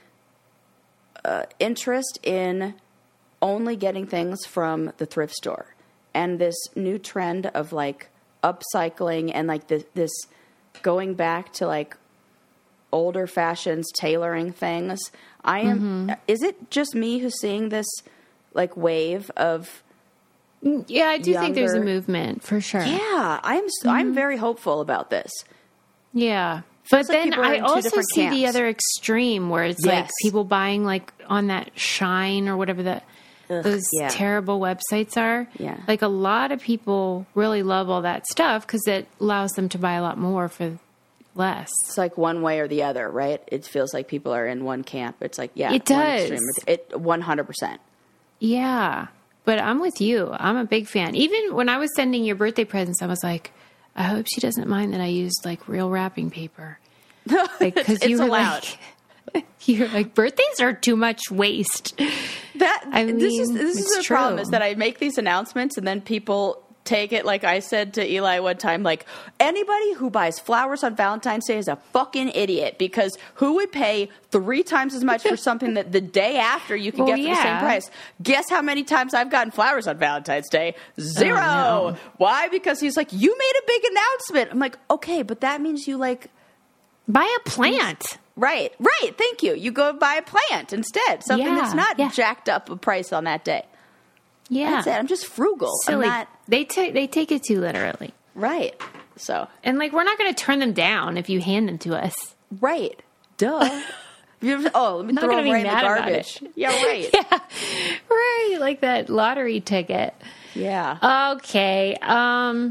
uh, interest in only getting things from the thrift store, and this new trend of like upcycling and like this, this going back to like older fashions, tailoring things. I am. Mm-hmm. Is it just me who's seeing this like wave of? Yeah, I do think there's a Younger- movement for sure. Yeah, I'm. s am very hopeful about this. Yeah. But like then people are I in two also different see the camps. other extreme where it's like Yes. people buying like on that Shine or whatever the Ugh, those yeah. terrible websites are. Yeah. Like a lot of people really love all that stuff because it allows them to buy a lot more for less. It's like one way or the other, right? It feels like people are in one camp. It's like yeah, It one does. extreme. It one hundred percent. Yeah. But I'm with you. I'm a big fan. Even when I was sending your birthday presents, I was like, I hope she doesn't mind that I used like real wrapping paper. Like, because It's you were allowed. like, you're like, birthdays are too much waste. That I this is mean, this is it's the problem true. is that I make these announcements and then people take it like I said to Eli one time, like anybody who buys flowers on Valentine's Day is a fucking idiot because who would pay three times as much for something that the day after you can Well, get for the same yeah. price? Guess how many times I've gotten flowers on Valentine's Day? Zero. Oh, no. Why? Because he's like, you made a big announcement. I'm like, okay, but that means you like. Buy a plant. Right, right. Thank you. You go buy a plant instead. Something Yeah, that's not yeah. jacked up a price on that day. Yeah. That's it. I'm just frugal. Silly. I'm not They take they take it too literally. right. So And like we're not going to turn them down if you hand them to us. right. Duh. You ever- oh, let me Not throw gonna them be right in the mad about garbage. it. Yeah, right. Yeah. Right, like that lottery ticket. Yeah. Okay. Um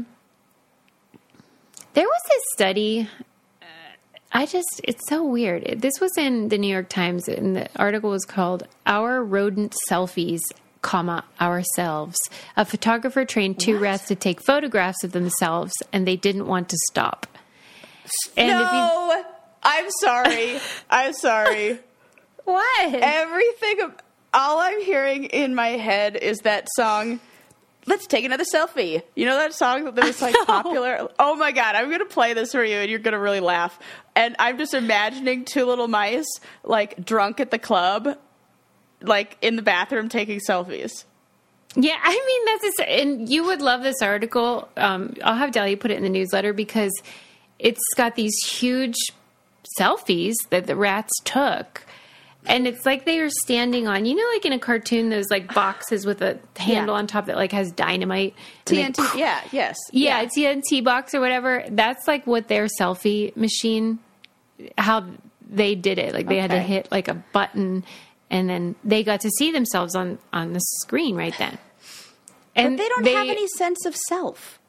there was this study uh, I just it's so weird. It- This was in the New York Times and the article was called Our Rodent Selfies, comma, ourselves. A photographer trained two What? rats to take photographs of themselves and they didn't want to stop. And if you no, I'm sorry. I'm sorry. What? Everything. ab- All I'm hearing in my head is that song. Let's take another selfie. You know that song that was like popular? Oh my God, I'm going to play this for you and you're going to really laugh. And I'm just imagining two little mice like drunk at the club, like in the bathroom taking selfies. Yeah, I mean, that's just, and you would love this article. Um, I'll have Dahlia put it in the newsletter because it's got these huge selfies that the rats took. And it's like they were standing on, you know, like in a cartoon, those like boxes with a handle Yeah. on top that like has dynamite. and T N T, then- yeah, yes. Yeah, T N T box or whatever. That's like what their selfie machine, how they did it. Like they had to Okay. hit like a button and then they got to see themselves on, on the screen right then. And But they don't have any sense of self.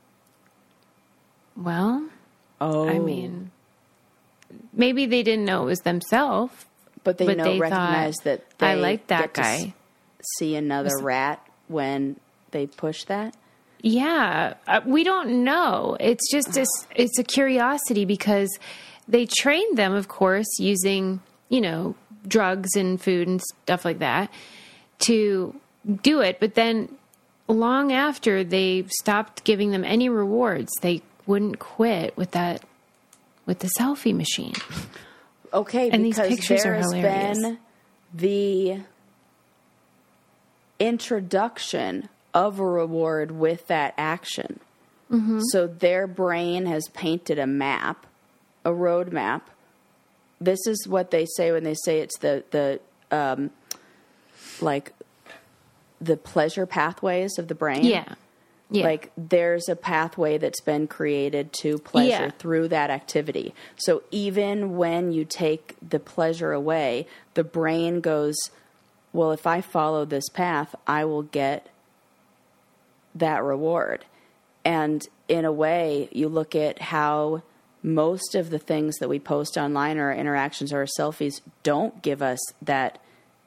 Well, Oh. I mean, maybe they didn't know it was themselves. but they but know, they recognize thought, that they I like that get to guy. s- see another rat when they push that. Yeah, uh, we don't know. It's just this, it's a curiosity because they trained them, of course, using, you know, drugs and food and stuff like that to do it. But then long after they stopped giving them any rewards, they wouldn't quit with that with the selfie machine. Okay, And these because pictures there are has hilarious. been the introduction of a reward with that action. Mm-hmm. So their brain has painted a map, a road map. This is what they say when they say it's the, the um, like, the pleasure pathways of the brain. Yeah. Yeah. Like, there's a pathway that's been created to pleasure Yeah. through that activity. So even when you take the pleasure away, the brain goes, well, if I follow this path, I will get that reward. And in a way, you look at how most of the things that we post online or our interactions or our selfies don't give us that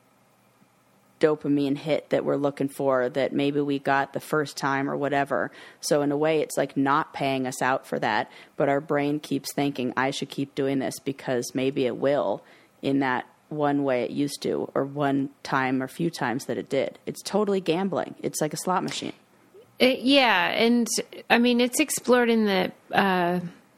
dopamine hit that we're looking for that maybe we got the first time or whatever. So in a way, it's like not paying us out for that, but our brain keeps thinking, I should keep doing this because maybe it will in that one way it used to, or one time or few times that it did. It's totally gambling. It's like a slot machine. It, yeah, and I mean, it's explored in the uh,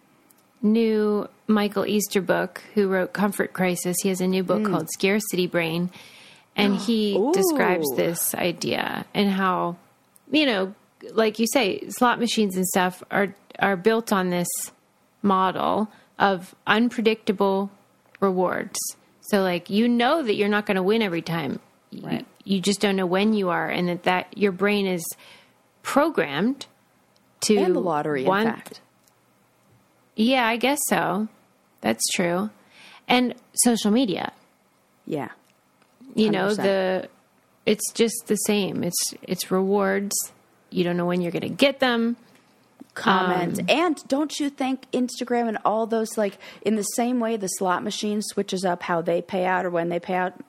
new Michael Easter book, who wrote Comfort Crisis. He has a new book mm. called Scarcity Brain. And he Ooh. describes this idea and how, you know, like you say, slot machines and stuff are are built on this model of unpredictable rewards. So, like, you know that you're not going to win every time. Right. You, you just don't know when you are, and that, that your brain is programmed to and the lottery, want, in fact. Yeah, I guess so. That's true. And social media. Yeah. You know, one hundred percent. the it's just the same. It's it's rewards. You don't know when you're going to get them. Comment. Um, and don't you think Instagram and all those, like, in the same way the slot machine switches up how they pay out or when they pay out,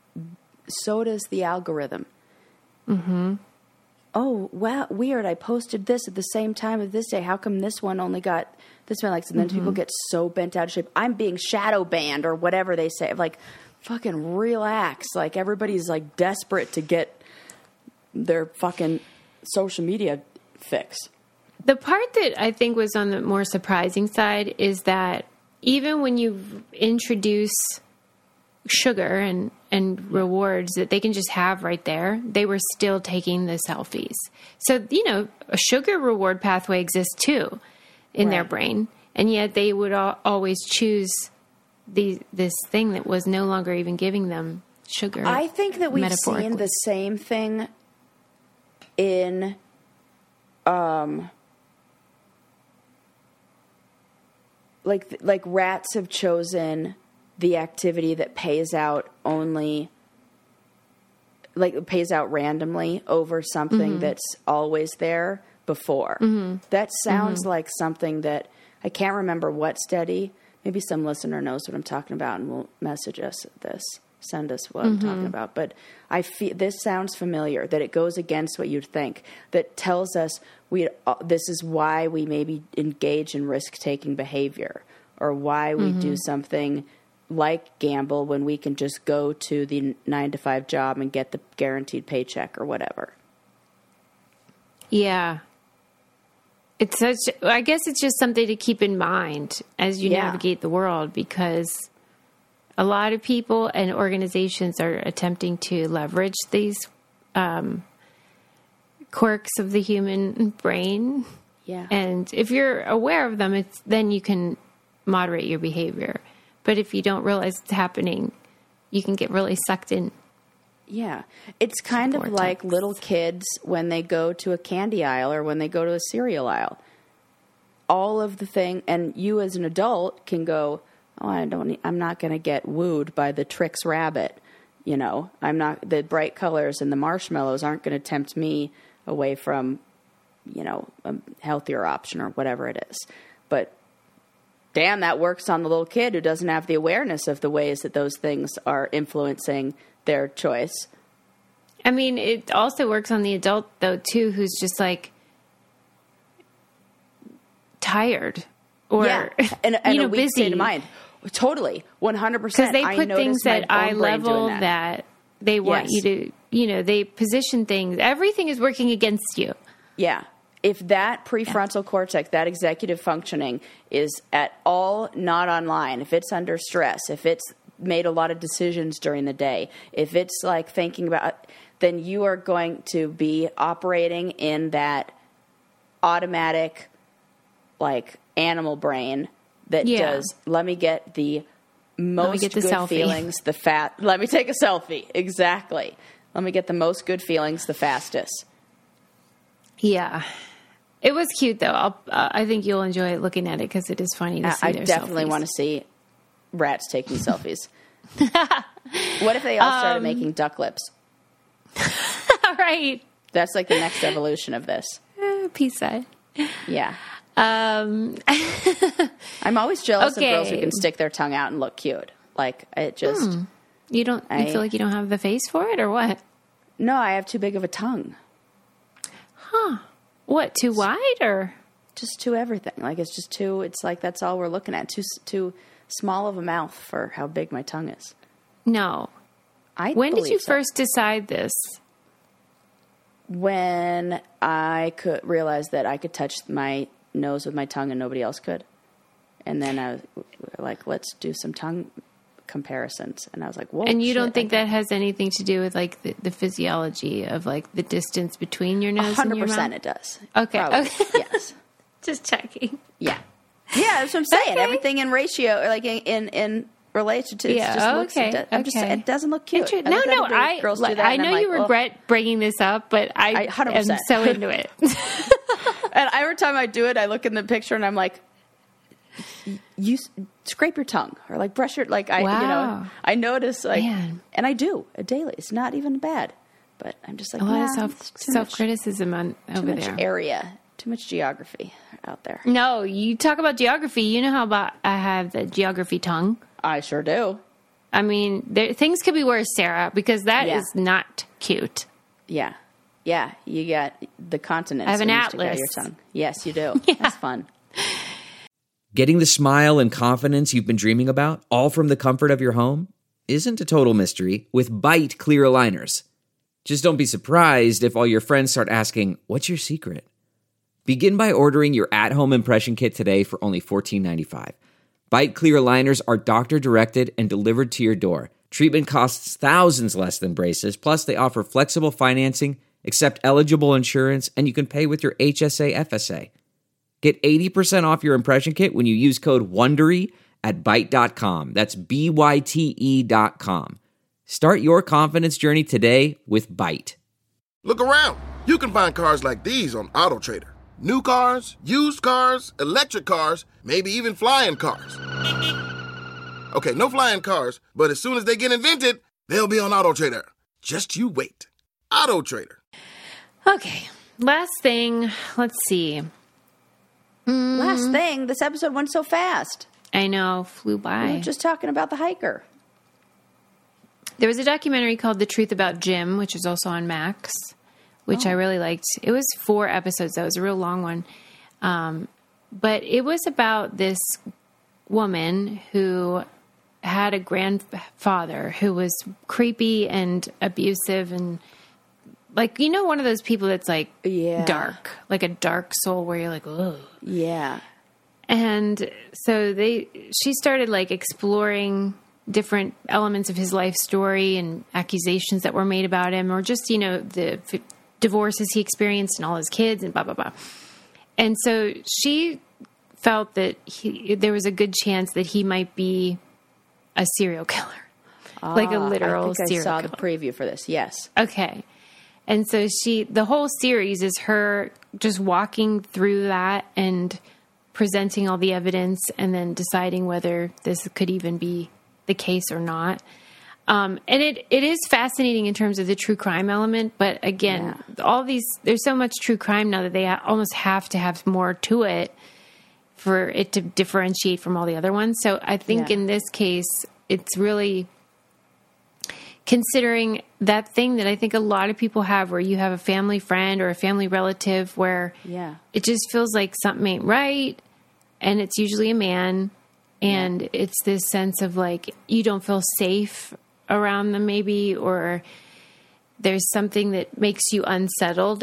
so does the algorithm. Mm-hmm. Oh, wow, weird. I posted this at the same time of this day. How come this one only got this one likes? And then mm-hmm. people get so bent out of shape. I'm being shadow banned or whatever they say. Like, fucking relax. Like, everybody's like desperate to get their fucking social media fix. The part that I think was on the more surprising side is that even when you introduce sugar and, and rewards that they can just have right there, they were still taking the selfies. So, you know, a sugar reward pathway exists too in right. their brain. And yet they would al- always choose the this thing that was no longer even giving them sugar. I think that we've seen the same thing in um like like rats have chosen the activity that pays out only like pays out randomly over something mm-hmm. that's always there before. Mm-hmm. That sounds mm-hmm. like something that I can't remember what study. Maybe some listener knows what I'm talking about and will message us this, send us what mm-hmm. I'm talking about. But I feel this sounds familiar, that it goes against what you'd think, that tells us we uh, this is why we maybe engage in risk-taking behavior, or why we mm-hmm. do something like gamble when we can just go to the nine to five job and get the guaranteed paycheck or whatever. Yeah. It's such, I guess it's just something to keep in mind as you yeah. navigate the world, because a lot of people and organizations are attempting to leverage these um, quirks of the human brain. Yeah. And if you're aware of them, it's then you can moderate your behavior. But if you don't realize it's happening, you can get really sucked in. Yeah. It's kind of like little kids when they go to a candy aisle or when they go to a cereal aisle. All of the thing, and you as an adult can go, oh, I don't, I'm not going to get wooed by the Trix rabbit. You know, I'm not, the bright colors and the marshmallows aren't going to tempt me away from, you know, a healthier option or whatever it is. But damn, that works on the little kid who doesn't have the awareness of the ways that those things are influencing their choice. I mean, it also works on the adult, though, too, who's just like tired or, yeah. and, and you know, a weak busy. State of mind. Totally. one hundred percent. Because they put things at eye level that. that they want yes. you to, you know, they position things. Everything is working against you. Yeah. if that prefrontal cortex, that executive functioning is at all not online, if it's under stress, if it's made a lot of decisions during the day, if it's like thinking about, then you are going to be operating in that automatic, like, animal brain that Yeah. does, let me get the most get the good selfie. feelings, the fat, let me take a selfie. Exactly. Let me get the most good feelings the fastest. Yeah. It was cute, though. I'll, uh, I think you'll enjoy looking at it because it is funny to see I their definitely selfies. want to see rats taking selfies. What if they all started Um, making duck lips? All right. That's like the next evolution of this. Uh, peace sign. Yeah. Um, I'm always jealous Okay. of girls who can stick their tongue out and look cute. Like, it just... Hmm. you don't, you I- feel like you don't have the face for it or what? No, I have too big of a tongue. What, too wide or? Just too everything. Like, it's just too... It's like, that's all we're looking at. Too, too small of a mouth for how big my tongue is. No. I When did believe you so. first decide this? When I could realize that I could touch my nose with my tongue and nobody else could. And then I was like, let's do some tongue comparisons. And I was like, whoa. And you shit, don't think I that has anything to do with like the, the physiology of like the distance between your nose can- and your one hundred percent mouth? it does. Okay, Probably. okay. Yes. Just checking. Yeah. Yeah, that's what I'm saying. Okay. Everything in ratio, or like in, in, in relation to, Yeah, it just looks, okay, it, do- I'm just okay. saying, it doesn't look cute. Inter- I no, look at no, other I girls do like, that I and know I'm you like, oh. regret bringing this up, but I, I- one hundred am percent. so into it. And every time I do it, I look in the picture and I'm like, you s- scrape your tongue or like brush your, like I, you know, Wow. I notice like, Man. and I do uh, daily. It's not even bad, but I'm just like, A lot nah, of self it's too self much- criticism on Too over much there. area, too much geography out there. No, you talk about geography. You know how about I have the geography tongue. I sure do. I mean, there, things could be worse, Sarah, because that Yeah. is not cute. Yeah. Yeah. You got the continents. I have an when you stick out atlas. Your tongue. Yes, you do. That's fun. Getting the smile and confidence you've been dreaming about, all from the comfort of your home, isn't a total mystery with Byte clear aligners. Just don't be surprised if all your friends start asking, "What's your secret?" Begin by ordering your at-home impression kit today for only fourteen ninety-five. Byte clear aligners are doctor-directed and delivered to your door. Treatment costs thousands less than braces, plus they offer flexible financing, accept eligible insurance, and you can pay with your H S A F S A. Get eighty percent off your impression kit when you use code WONDERY at byte dot com. That's B Y T E dot com. Start your confidence journey today with Byte. Look around. You can find cars like these on AutoTrader. New cars, used cars, electric cars, maybe even flying cars. Okay, no flying cars, but as soon as they get invented, they'll be on AutoTrader. Just you wait. AutoTrader. Okay. Last thing, let's see. Last thing, this episode went so fast. I know, flew We by. were just talking about the hiker. There was a documentary called The Truth About Jim, which is also on Max, which I really liked. It was four episodes. That was a real long one. Um, but it was about this woman who had a grandfather who was creepy and abusive and like, you know, one of those people that's like Yeah. dark, like a dark soul where you're like, ugh. Yeah. And so they, she started like exploring different elements of his life story and accusations that were made about him, or just, you know, the f- divorces he experienced and all his kids and blah, blah, blah. And so she felt that he, there was a good chance that he might be a serial killer, like a Ah, literal I think serial I saw killer. the preview for this. Yes. Okay. And so she, the whole series is her just walking through that and presenting all the evidence and then deciding whether this could even be the case or not. Um, and it, it is fascinating in terms of the true crime element. But again, all these, there's so much true crime now that they ha- almost have to have more to it for it to differentiate from all the other ones. So I think Yeah. in this case, it's really considering that thing that I think a lot of people have where you have a family friend or a family relative where Yeah. it just feels like something ain't right, and it's usually a man, and it's this sense of like you don't feel safe around them maybe, or there's something that makes you unsettled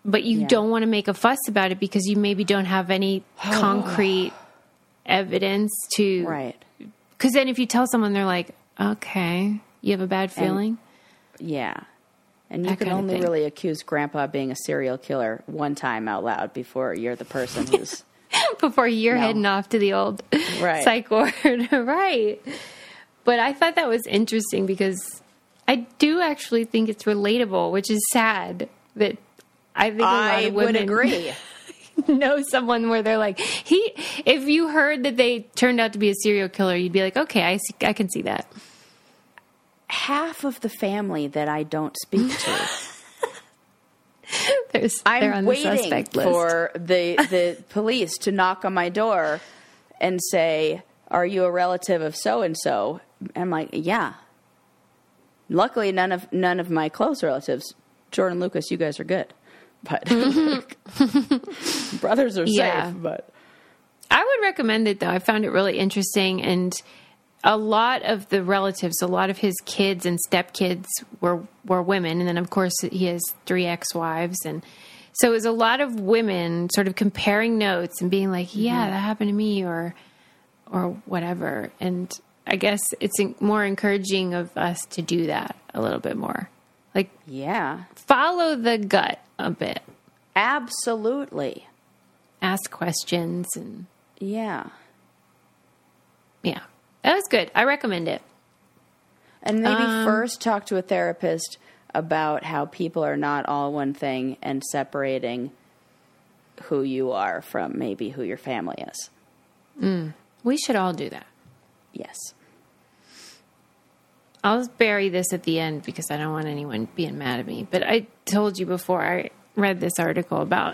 but you Yeah. don't want to make a fuss about it because you maybe don't have any concrete evidence to, Right. because then if you tell someone, they're like, okay, you have a bad feeling. Yeah. And you That can kind of only thing. really accuse grandpa of being a serial killer one time out loud before you're the person who's Before you're No. heading off to the old Right. psych ward. Right. But I thought that was interesting because I do actually think it's relatable, which is sad that I think a lot I of would women agree. know someone where they're like, he, if you heard that they turned out to be a serial killer, you'd be like, okay, I see, I can see that. Half of the family that I don't speak to. There's, they're on I'm the waiting suspect list. for the the police to knock on my door and say, "Are you a relative of so and so?" I'm like, "Yeah." Luckily, none of none of my close relatives, Jordan, Lucas, you guys are good, but brothers are Yeah. safe. But I would recommend it though. I found it really interesting, and a lot of the relatives, a lot of his kids and stepkids were were women, and then of course he has three ex-wives, and so it was a lot of women sort of comparing notes and being like, "Yeah, that happened to me," or or whatever. And I guess it's en- more encouraging of us to do that a little bit more, like yeah, follow the gut a bit, absolutely, ask questions, and yeah. yeah. That was good. I recommend it. And maybe Um, first talk to a therapist about how people are not all one thing and separating who you are from maybe who your family is. We should all do that. Yes. I'll bury this at the end because I don't want anyone being mad at me. But I told you before I read this article about,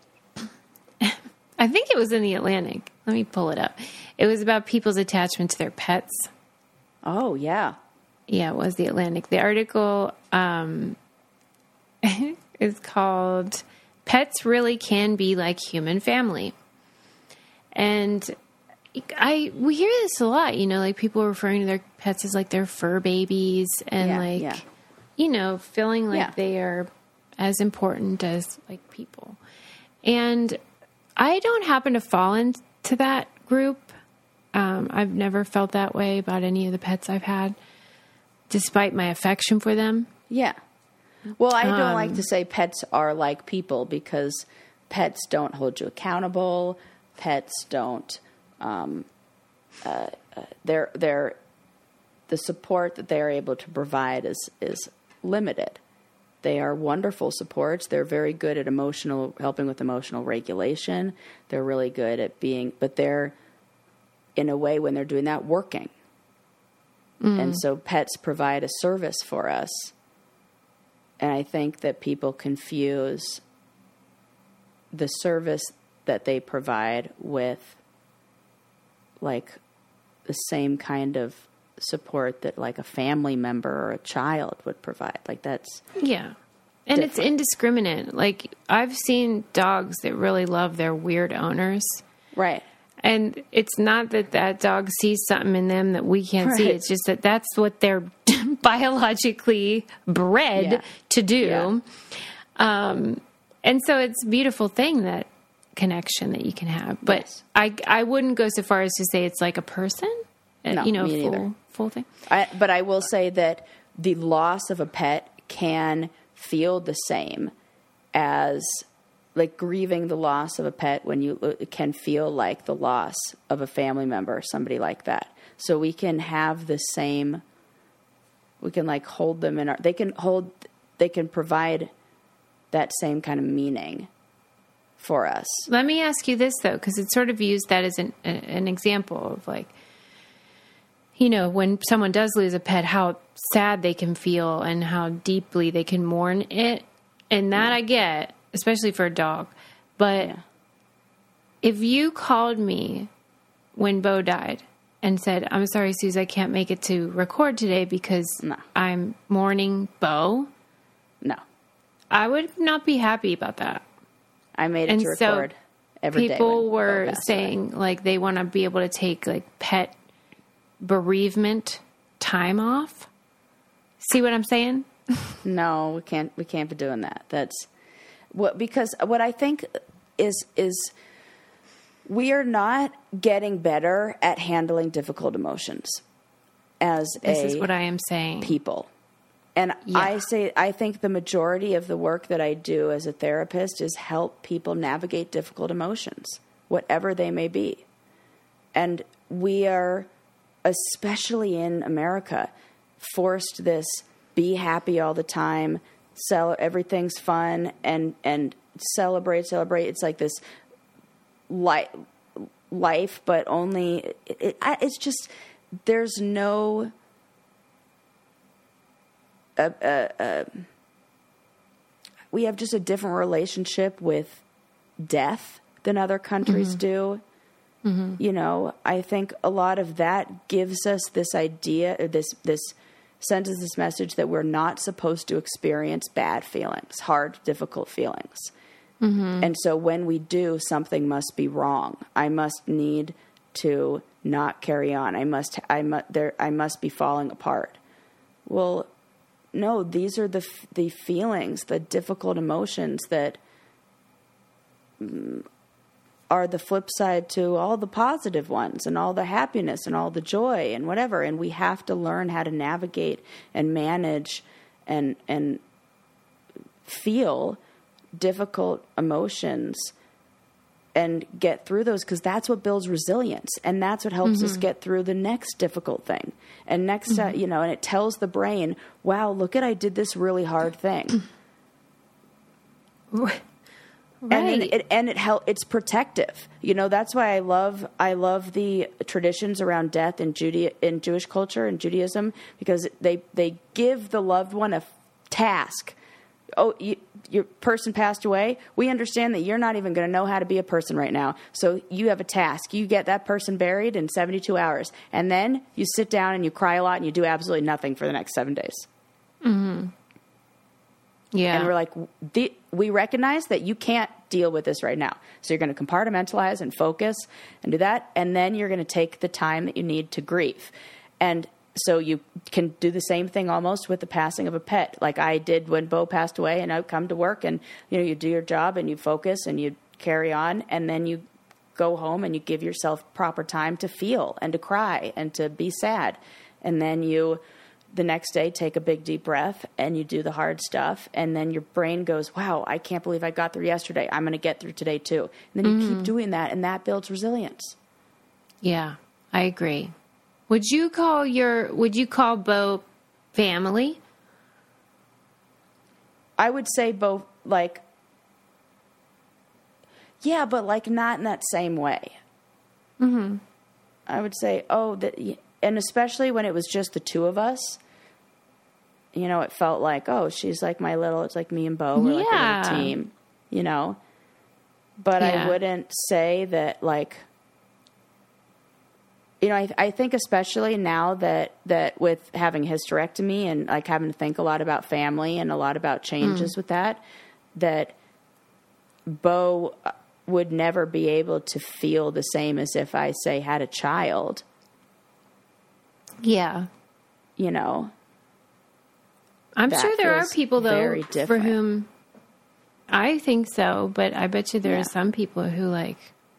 I think it was in the Atlantic. Let me pull it up. It was about people's attachment to their pets. Oh, yeah. Yeah, it was the Atlantic. The article um, is called Pets Really Can Be Like Human Family. And I we hear this a lot, you know, like people referring to their pets as like their fur babies and Yeah, like, yeah. you know, feeling like Yeah. they are as important as like people. And I don't happen to fall into that group. Um, I've never felt that way about any of the pets I've had, despite my affection for them. Yeah. Well, I don't Um, like to say pets are like people because pets don't hold you accountable. Pets don't. Um, uh, uh, they're they're the support that they are able to provide is is limited. They are wonderful supports. They're very good at emotional helping with emotional regulation. They're really good at being, but they're in a way when they're doing that working. And so pets provide a service for us. And I think that people confuse the service that they provide with like the same kind of support that like a family member or a child would provide. Like that's Yeah. And it's Different. indiscriminate. Like I've seen dogs that really love their weird owners. right. And it's not that that dog sees something in them that we can't see. Right. It's just that that's what they're biologically bred Yeah. to do. Yeah. Um, and so it's a beautiful thing, that connection that you can have. But Yes. I, I wouldn't go so far as to say it's like a person, uh, No, you know, me full, neither. full thing. I, but I will say that the loss of a pet can feel the same as like grieving the loss of a pet when you it can feel like the loss of a family member, somebody like that. So we can have the same, we can like hold them in our, they can hold, they can provide that same kind of meaning for us. Let me ask you this, though, because it's sort of used that as an, an example of like, you know, when someone does lose a pet, how sad they can feel and how deeply they can mourn it. And that I get, especially for a dog. But Yeah. if you called me when Bo died and said, I'm sorry, Suze, I can't make it to record today because No. I'm mourning Bo, No, I would not be happy about that. I made it And to so record every day. People when were Bo passed away. saying like they want to be able to take like pet bereavement time off. See what I'm saying? No, we can't. We can't be doing that. That's what because what I think is is we are not getting better at handling difficult emotions as This a is what I am saying. people. And Yeah. I say I think the majority of the work that I do as a therapist is help people navigate difficult emotions, whatever they may be. And we are, especially in America, forced this be happy all the time, sell everything's fun and and celebrate, celebrate. It's like this life, life, but only it, it, it's just there's no. Uh, uh, uh, we have just a different relationship with death than other countries mm-hmm. do. Mm-hmm. You know, I think a lot of that gives us this idea, or this this sends us this message that we're not supposed to experience bad feelings, hard, difficult feelings. Mm-hmm. And so when we do, something must be wrong. I must need to not carry on. I must. I must. There. I must be falling apart. Well. No, these are the the feelings, the difficult emotions that are the flip side to all the positive ones and all the happiness and all the joy and whatever. And we have to learn how to navigate and manage and and feel difficult emotions and get through those, because that's what builds resilience, and that's what helps mm-hmm. us get through the next difficult thing. And next, mm-hmm. uh, you know, and it tells the brain, wow, look at, I did this really hard thing. Right. And then it, and it help, it's protective. You know, that's why I love, I love the traditions around death in Judea, in Jewish culture and Judaism, because they, they give the loved one a task. Oh, you, your person passed away. We understand that you're not even going to know how to be a person right now. So you have a task. You get that person buried in seventy-two hours. And then you sit down and you cry a lot and you do absolutely nothing for the next seven days. Mm-hmm. Yeah. And we're like, the, we recognize that you can't deal with this right now. So you're going to compartmentalize and focus and do that. And then you're going to take the time that you need to grieve. And so you can do the same thing almost with the passing of a pet, like I did when Bo passed away. And I would come to work, and you know, you do your job and you focus and you carry on, and then you go home and you give yourself proper time to feel and to cry and to be sad, and then you the next day take a big deep breath and you do the hard stuff, and then your brain goes, wow, I can't believe I got through yesterday. I'm going to get through today too. And then you mm-hmm. keep doing that, and that builds resilience. Yeah, I agree. Would you call your, would you call Bo family? I would say Bo, like, yeah, but like not in that same way. Mm-hmm. I would say, oh, that, and especially when it was just the two of us, you know, it felt like, oh, she's like my little, it's like me and Bo, we're yeah. like a little team, you know, but yeah. I wouldn't say that, like, you know, I, I think especially now that, that with having hysterectomy and like having to think a lot about family and a lot about changes mm. with that, that Bo would never be able to feel the same as if I, say, had a child. Yeah. You know. I'm sure there are people, though, for whom I think so, but I bet you there yeah. are some people who, like,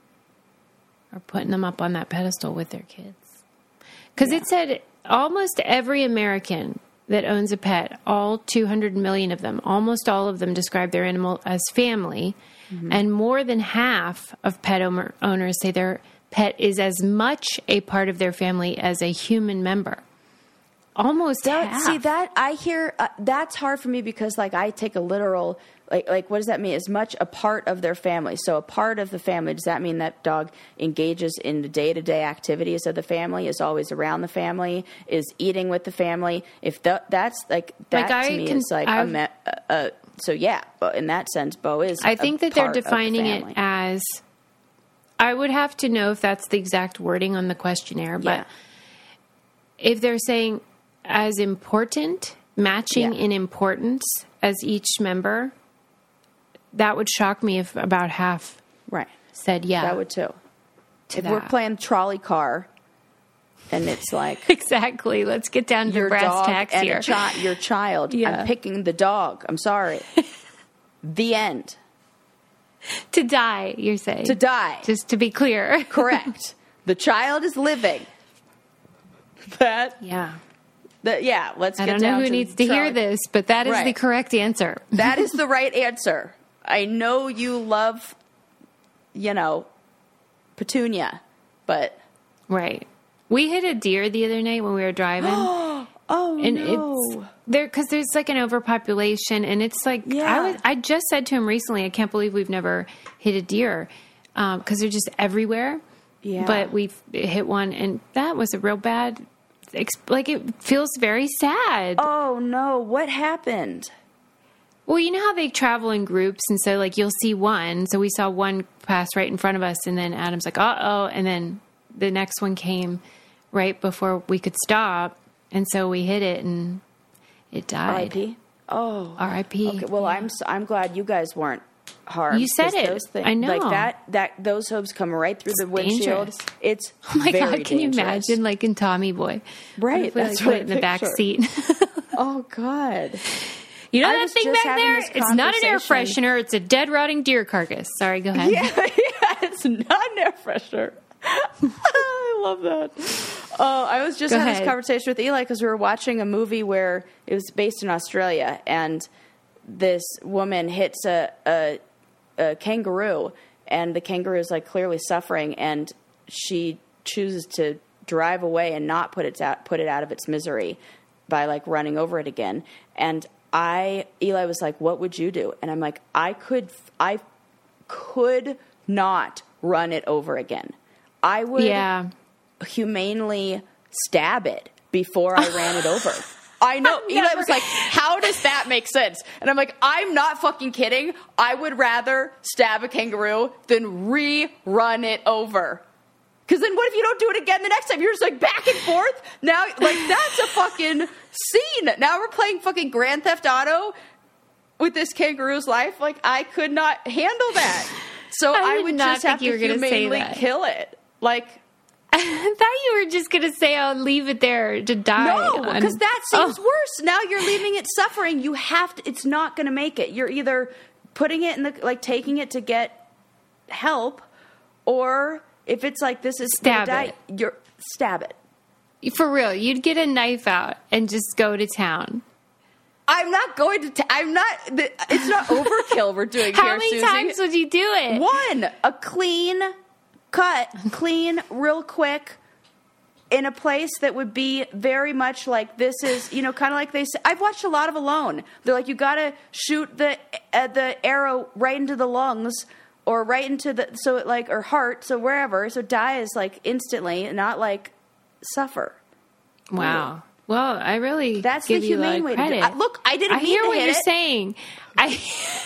are putting them up on that pedestal with their kids. Because yeah. it said almost every American that owns a pet, all two hundred million of them, almost all of them describe their animal as family. Mm-hmm. And more than half of pet owner, owners say their pet is as much a part of their family as a human member. Almost that, half. See, that I hear, uh, that's hard for me because, like, I take a literal, like, like, what does that mean? As much a part of their family. So a part of the family, does that mean that dog engages in the day-to-day activities of the family, is always around the family, is eating with the family? If the, that's, like, that like to I me can, is, like, a, me, a, a, so yeah, but in that sense, Bo is I think that they're defining the it as, I would have to know if that's the exact wording on the questionnaire, but yeah. if they're saying as important, matching yeah. in importance as each member, that would shock me if about half right. said yeah. That would too. If that. we're playing trolley car and it's like... exactly. Let's get down to your brass dog tacks and here. Chi- your child. Yeah. I'm picking the dog. I'm sorry. The end. To die, you're saying. To die. Just to be clear. Correct. The child is living. That, Yeah. that yeah, let's I get don't know down who to needs to Charlie. hear this, but that is Right. the correct answer. That is the right answer. I know you love, you know, Petunia, but Right. We hit a deer the other night when we were driving. oh And no. it's there because there's like an overpopulation, and it's like Yeah. I was. I just said to him recently, I can't believe we've never hit a deer because they're just everywhere. Yeah. But we've hit one, and that was a real bad. ex- Like it feels very sad. Oh no, what happened? Well, you know how they travel in groups, and so like you'll see one. So we saw one pass right in front of us, and then Adam's like, "Uh oh," and then the next one came right before we could stop, and so we hit it, and it R I died. P Oh. R I P Okay, well, I'm s- I'm glad you guys weren't harmed. You said 'cause it. Those things, I know. Like that that those hooves come right through the windshield. dangerous. It's Oh my very God, can you dangerous. imagine, like in Tommy Boy? Right, If we, that's like, what put it in the I back picture. seat. Oh God. You know I that was thing just back having there? this It's not an air conversation. freshener. It's a dead, rotting deer carcass. Sorry, go ahead. Yeah, yeah, it's not an air freshener. I love that. Uh, I was just Go having ahead. this conversation with Eli because we were watching a movie where it was based in Australia, and this woman hits a, a, a kangaroo, and the kangaroo is like clearly suffering, and she chooses to drive away and not put it out, put it out of its misery by like running over it again. And I, Eli was like, "What would you do?" And I'm like, "I could, I could not run it over again. I would Yeah. humanely stab it before I ran it over." I know. I've Eli never- was like, "How does that make sense?" And I'm like, "I'm not fucking kidding. I would rather stab a kangaroo than re-run it over." Because then what if you don't do it again the next time? You're just like back and forth. Now, like, that's a fucking scene. Now we're playing fucking Grand Theft Auto with this kangaroo's life. Like, I could not handle that. So I I, did would not just think have you to were gonna say humanely that. kill it. Like, I thought you were just going to say, I'll leave it there to die. no, on- because that seems Oh. worse. Now you're leaving it suffering. You have to, it's not going to make it. You're either putting it in the, like, taking it to get help, or if it's like, this is Stab gonna it. die, you're, stab it. For real, you'd get a knife out and just go to town. I'm not going to. T- I'm not. The, it's not overkill we're doing How here, many Susie. times would you do it? One, a clean cut, clean, real quick, in a place that would be very much like this is, you know, kind of like they say. I've watched a lot of Alone. They're like, you got to shoot the uh, the arrow right into the lungs or right into the so it like or heart, so wherever, so die is like instantly, not like suffer. Wow. Well, I really That's give the you a lot humane of way to do credit. it. I- look, I didn't I mean hear to what hit you're it. saying. I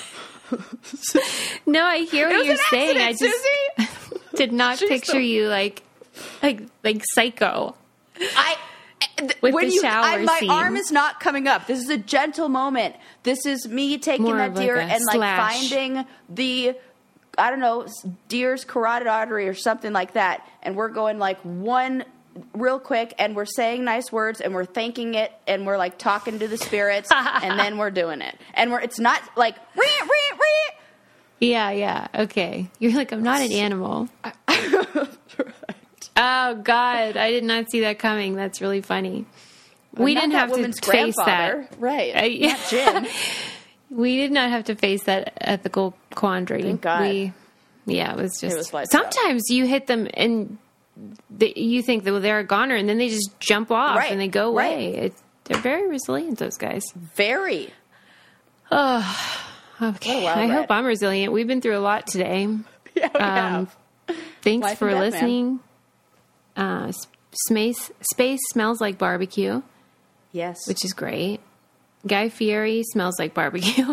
no, I hear It what was you're an saying. I accident, just Susie. did not She's picture the- you like like like Psycho. I With when the you, shower I, my scene. arm is not coming up. This is a gentle moment. This is me taking More that of like deer a and like slash. finding the, I don't know, s- deer's carotid artery or something like that. And we're going like one real quick, and we're saying nice words, and we're thanking it, and we're like talking to the spirits, and then we're doing it. And we're it's not like ree ree ree. Yeah, yeah. Okay. You're like, I'm not an animal. Oh God, I did not see that coming. That's really funny. we Not didn't that have to woman's face grandfather. that. Right? Uh, yeah. Not Jim. We did not have to face that ethical quandary. Thank God. We, yeah, it was just. It was lights out. sometimes you hit them and they, you think that well, they're a goner, and then they just jump off Right, and they go right. away. It, they're very resilient, those guys. Very. Okay, What a wild I ride. hope I'm resilient. We've been through a lot today. Yeah, we Um, have. Thanks Life for and death, man. listening. Uh, s- space space smells like barbecue, Yes. which is great. Guy Fieri smells like barbecue.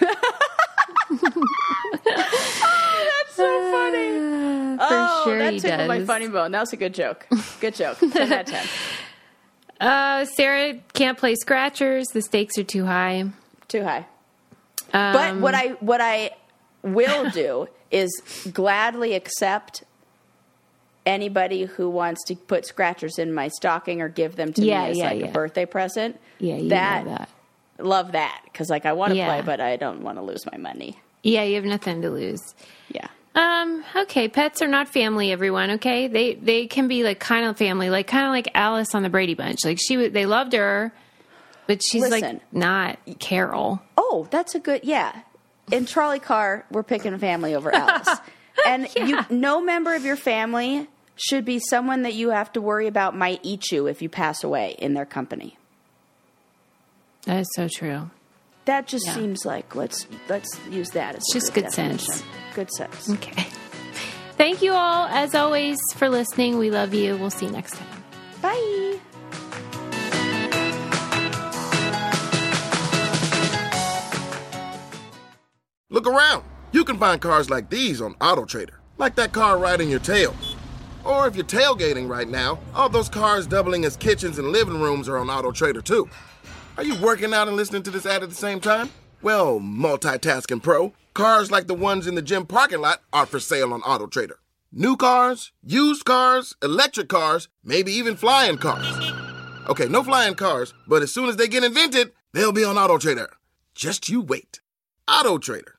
That's so funny. For oh, sure that he tickled does. my funny bone. That was a good joke. Good joke. ten out of ten. Uh, Sarah can't play scratchers. The stakes are too high. Too high. Um, But what I what I will do is gladly accept anybody who wants to put scratchers in my stocking or give them to Yeah, me as yeah, like yeah. a birthday present. Yeah, you that, know that. love that because like I want to Yeah. play, but I don't want to lose my money. Yeah, you have nothing to lose. Yeah. Um, okay, pets are not family, everyone, okay? They they can be like kind of family, like kind of like Alice on the Brady Bunch. Like she they loved her, but she's Listen. like not Carol. Oh, that's a good, yeah. In Trolley Car, we're picking family over Alice. And Yeah. you, no member of your family should be someone that you have to worry about might eat you if you pass away in their company. That is so true. That just Yeah. seems like, let's let's use that as It's a just good definition. sense. Good sense. Okay. Thank you all, as always, for listening. We love you. We'll see you next time. Bye. Look around. You can find cars like these on AutoTrader, like that car riding your tail. Or if you're tailgating right now, all those cars doubling as kitchens and living rooms are on AutoTrader too. Are you working out and listening to this ad at the same time? Well, multitasking pro, cars like the ones in the gym parking lot are for sale on AutoTrader. New cars, used cars, electric cars, maybe even flying cars. Okay, no flying cars, but as soon as they get invented, they'll be on AutoTrader. Just you wait. AutoTrader.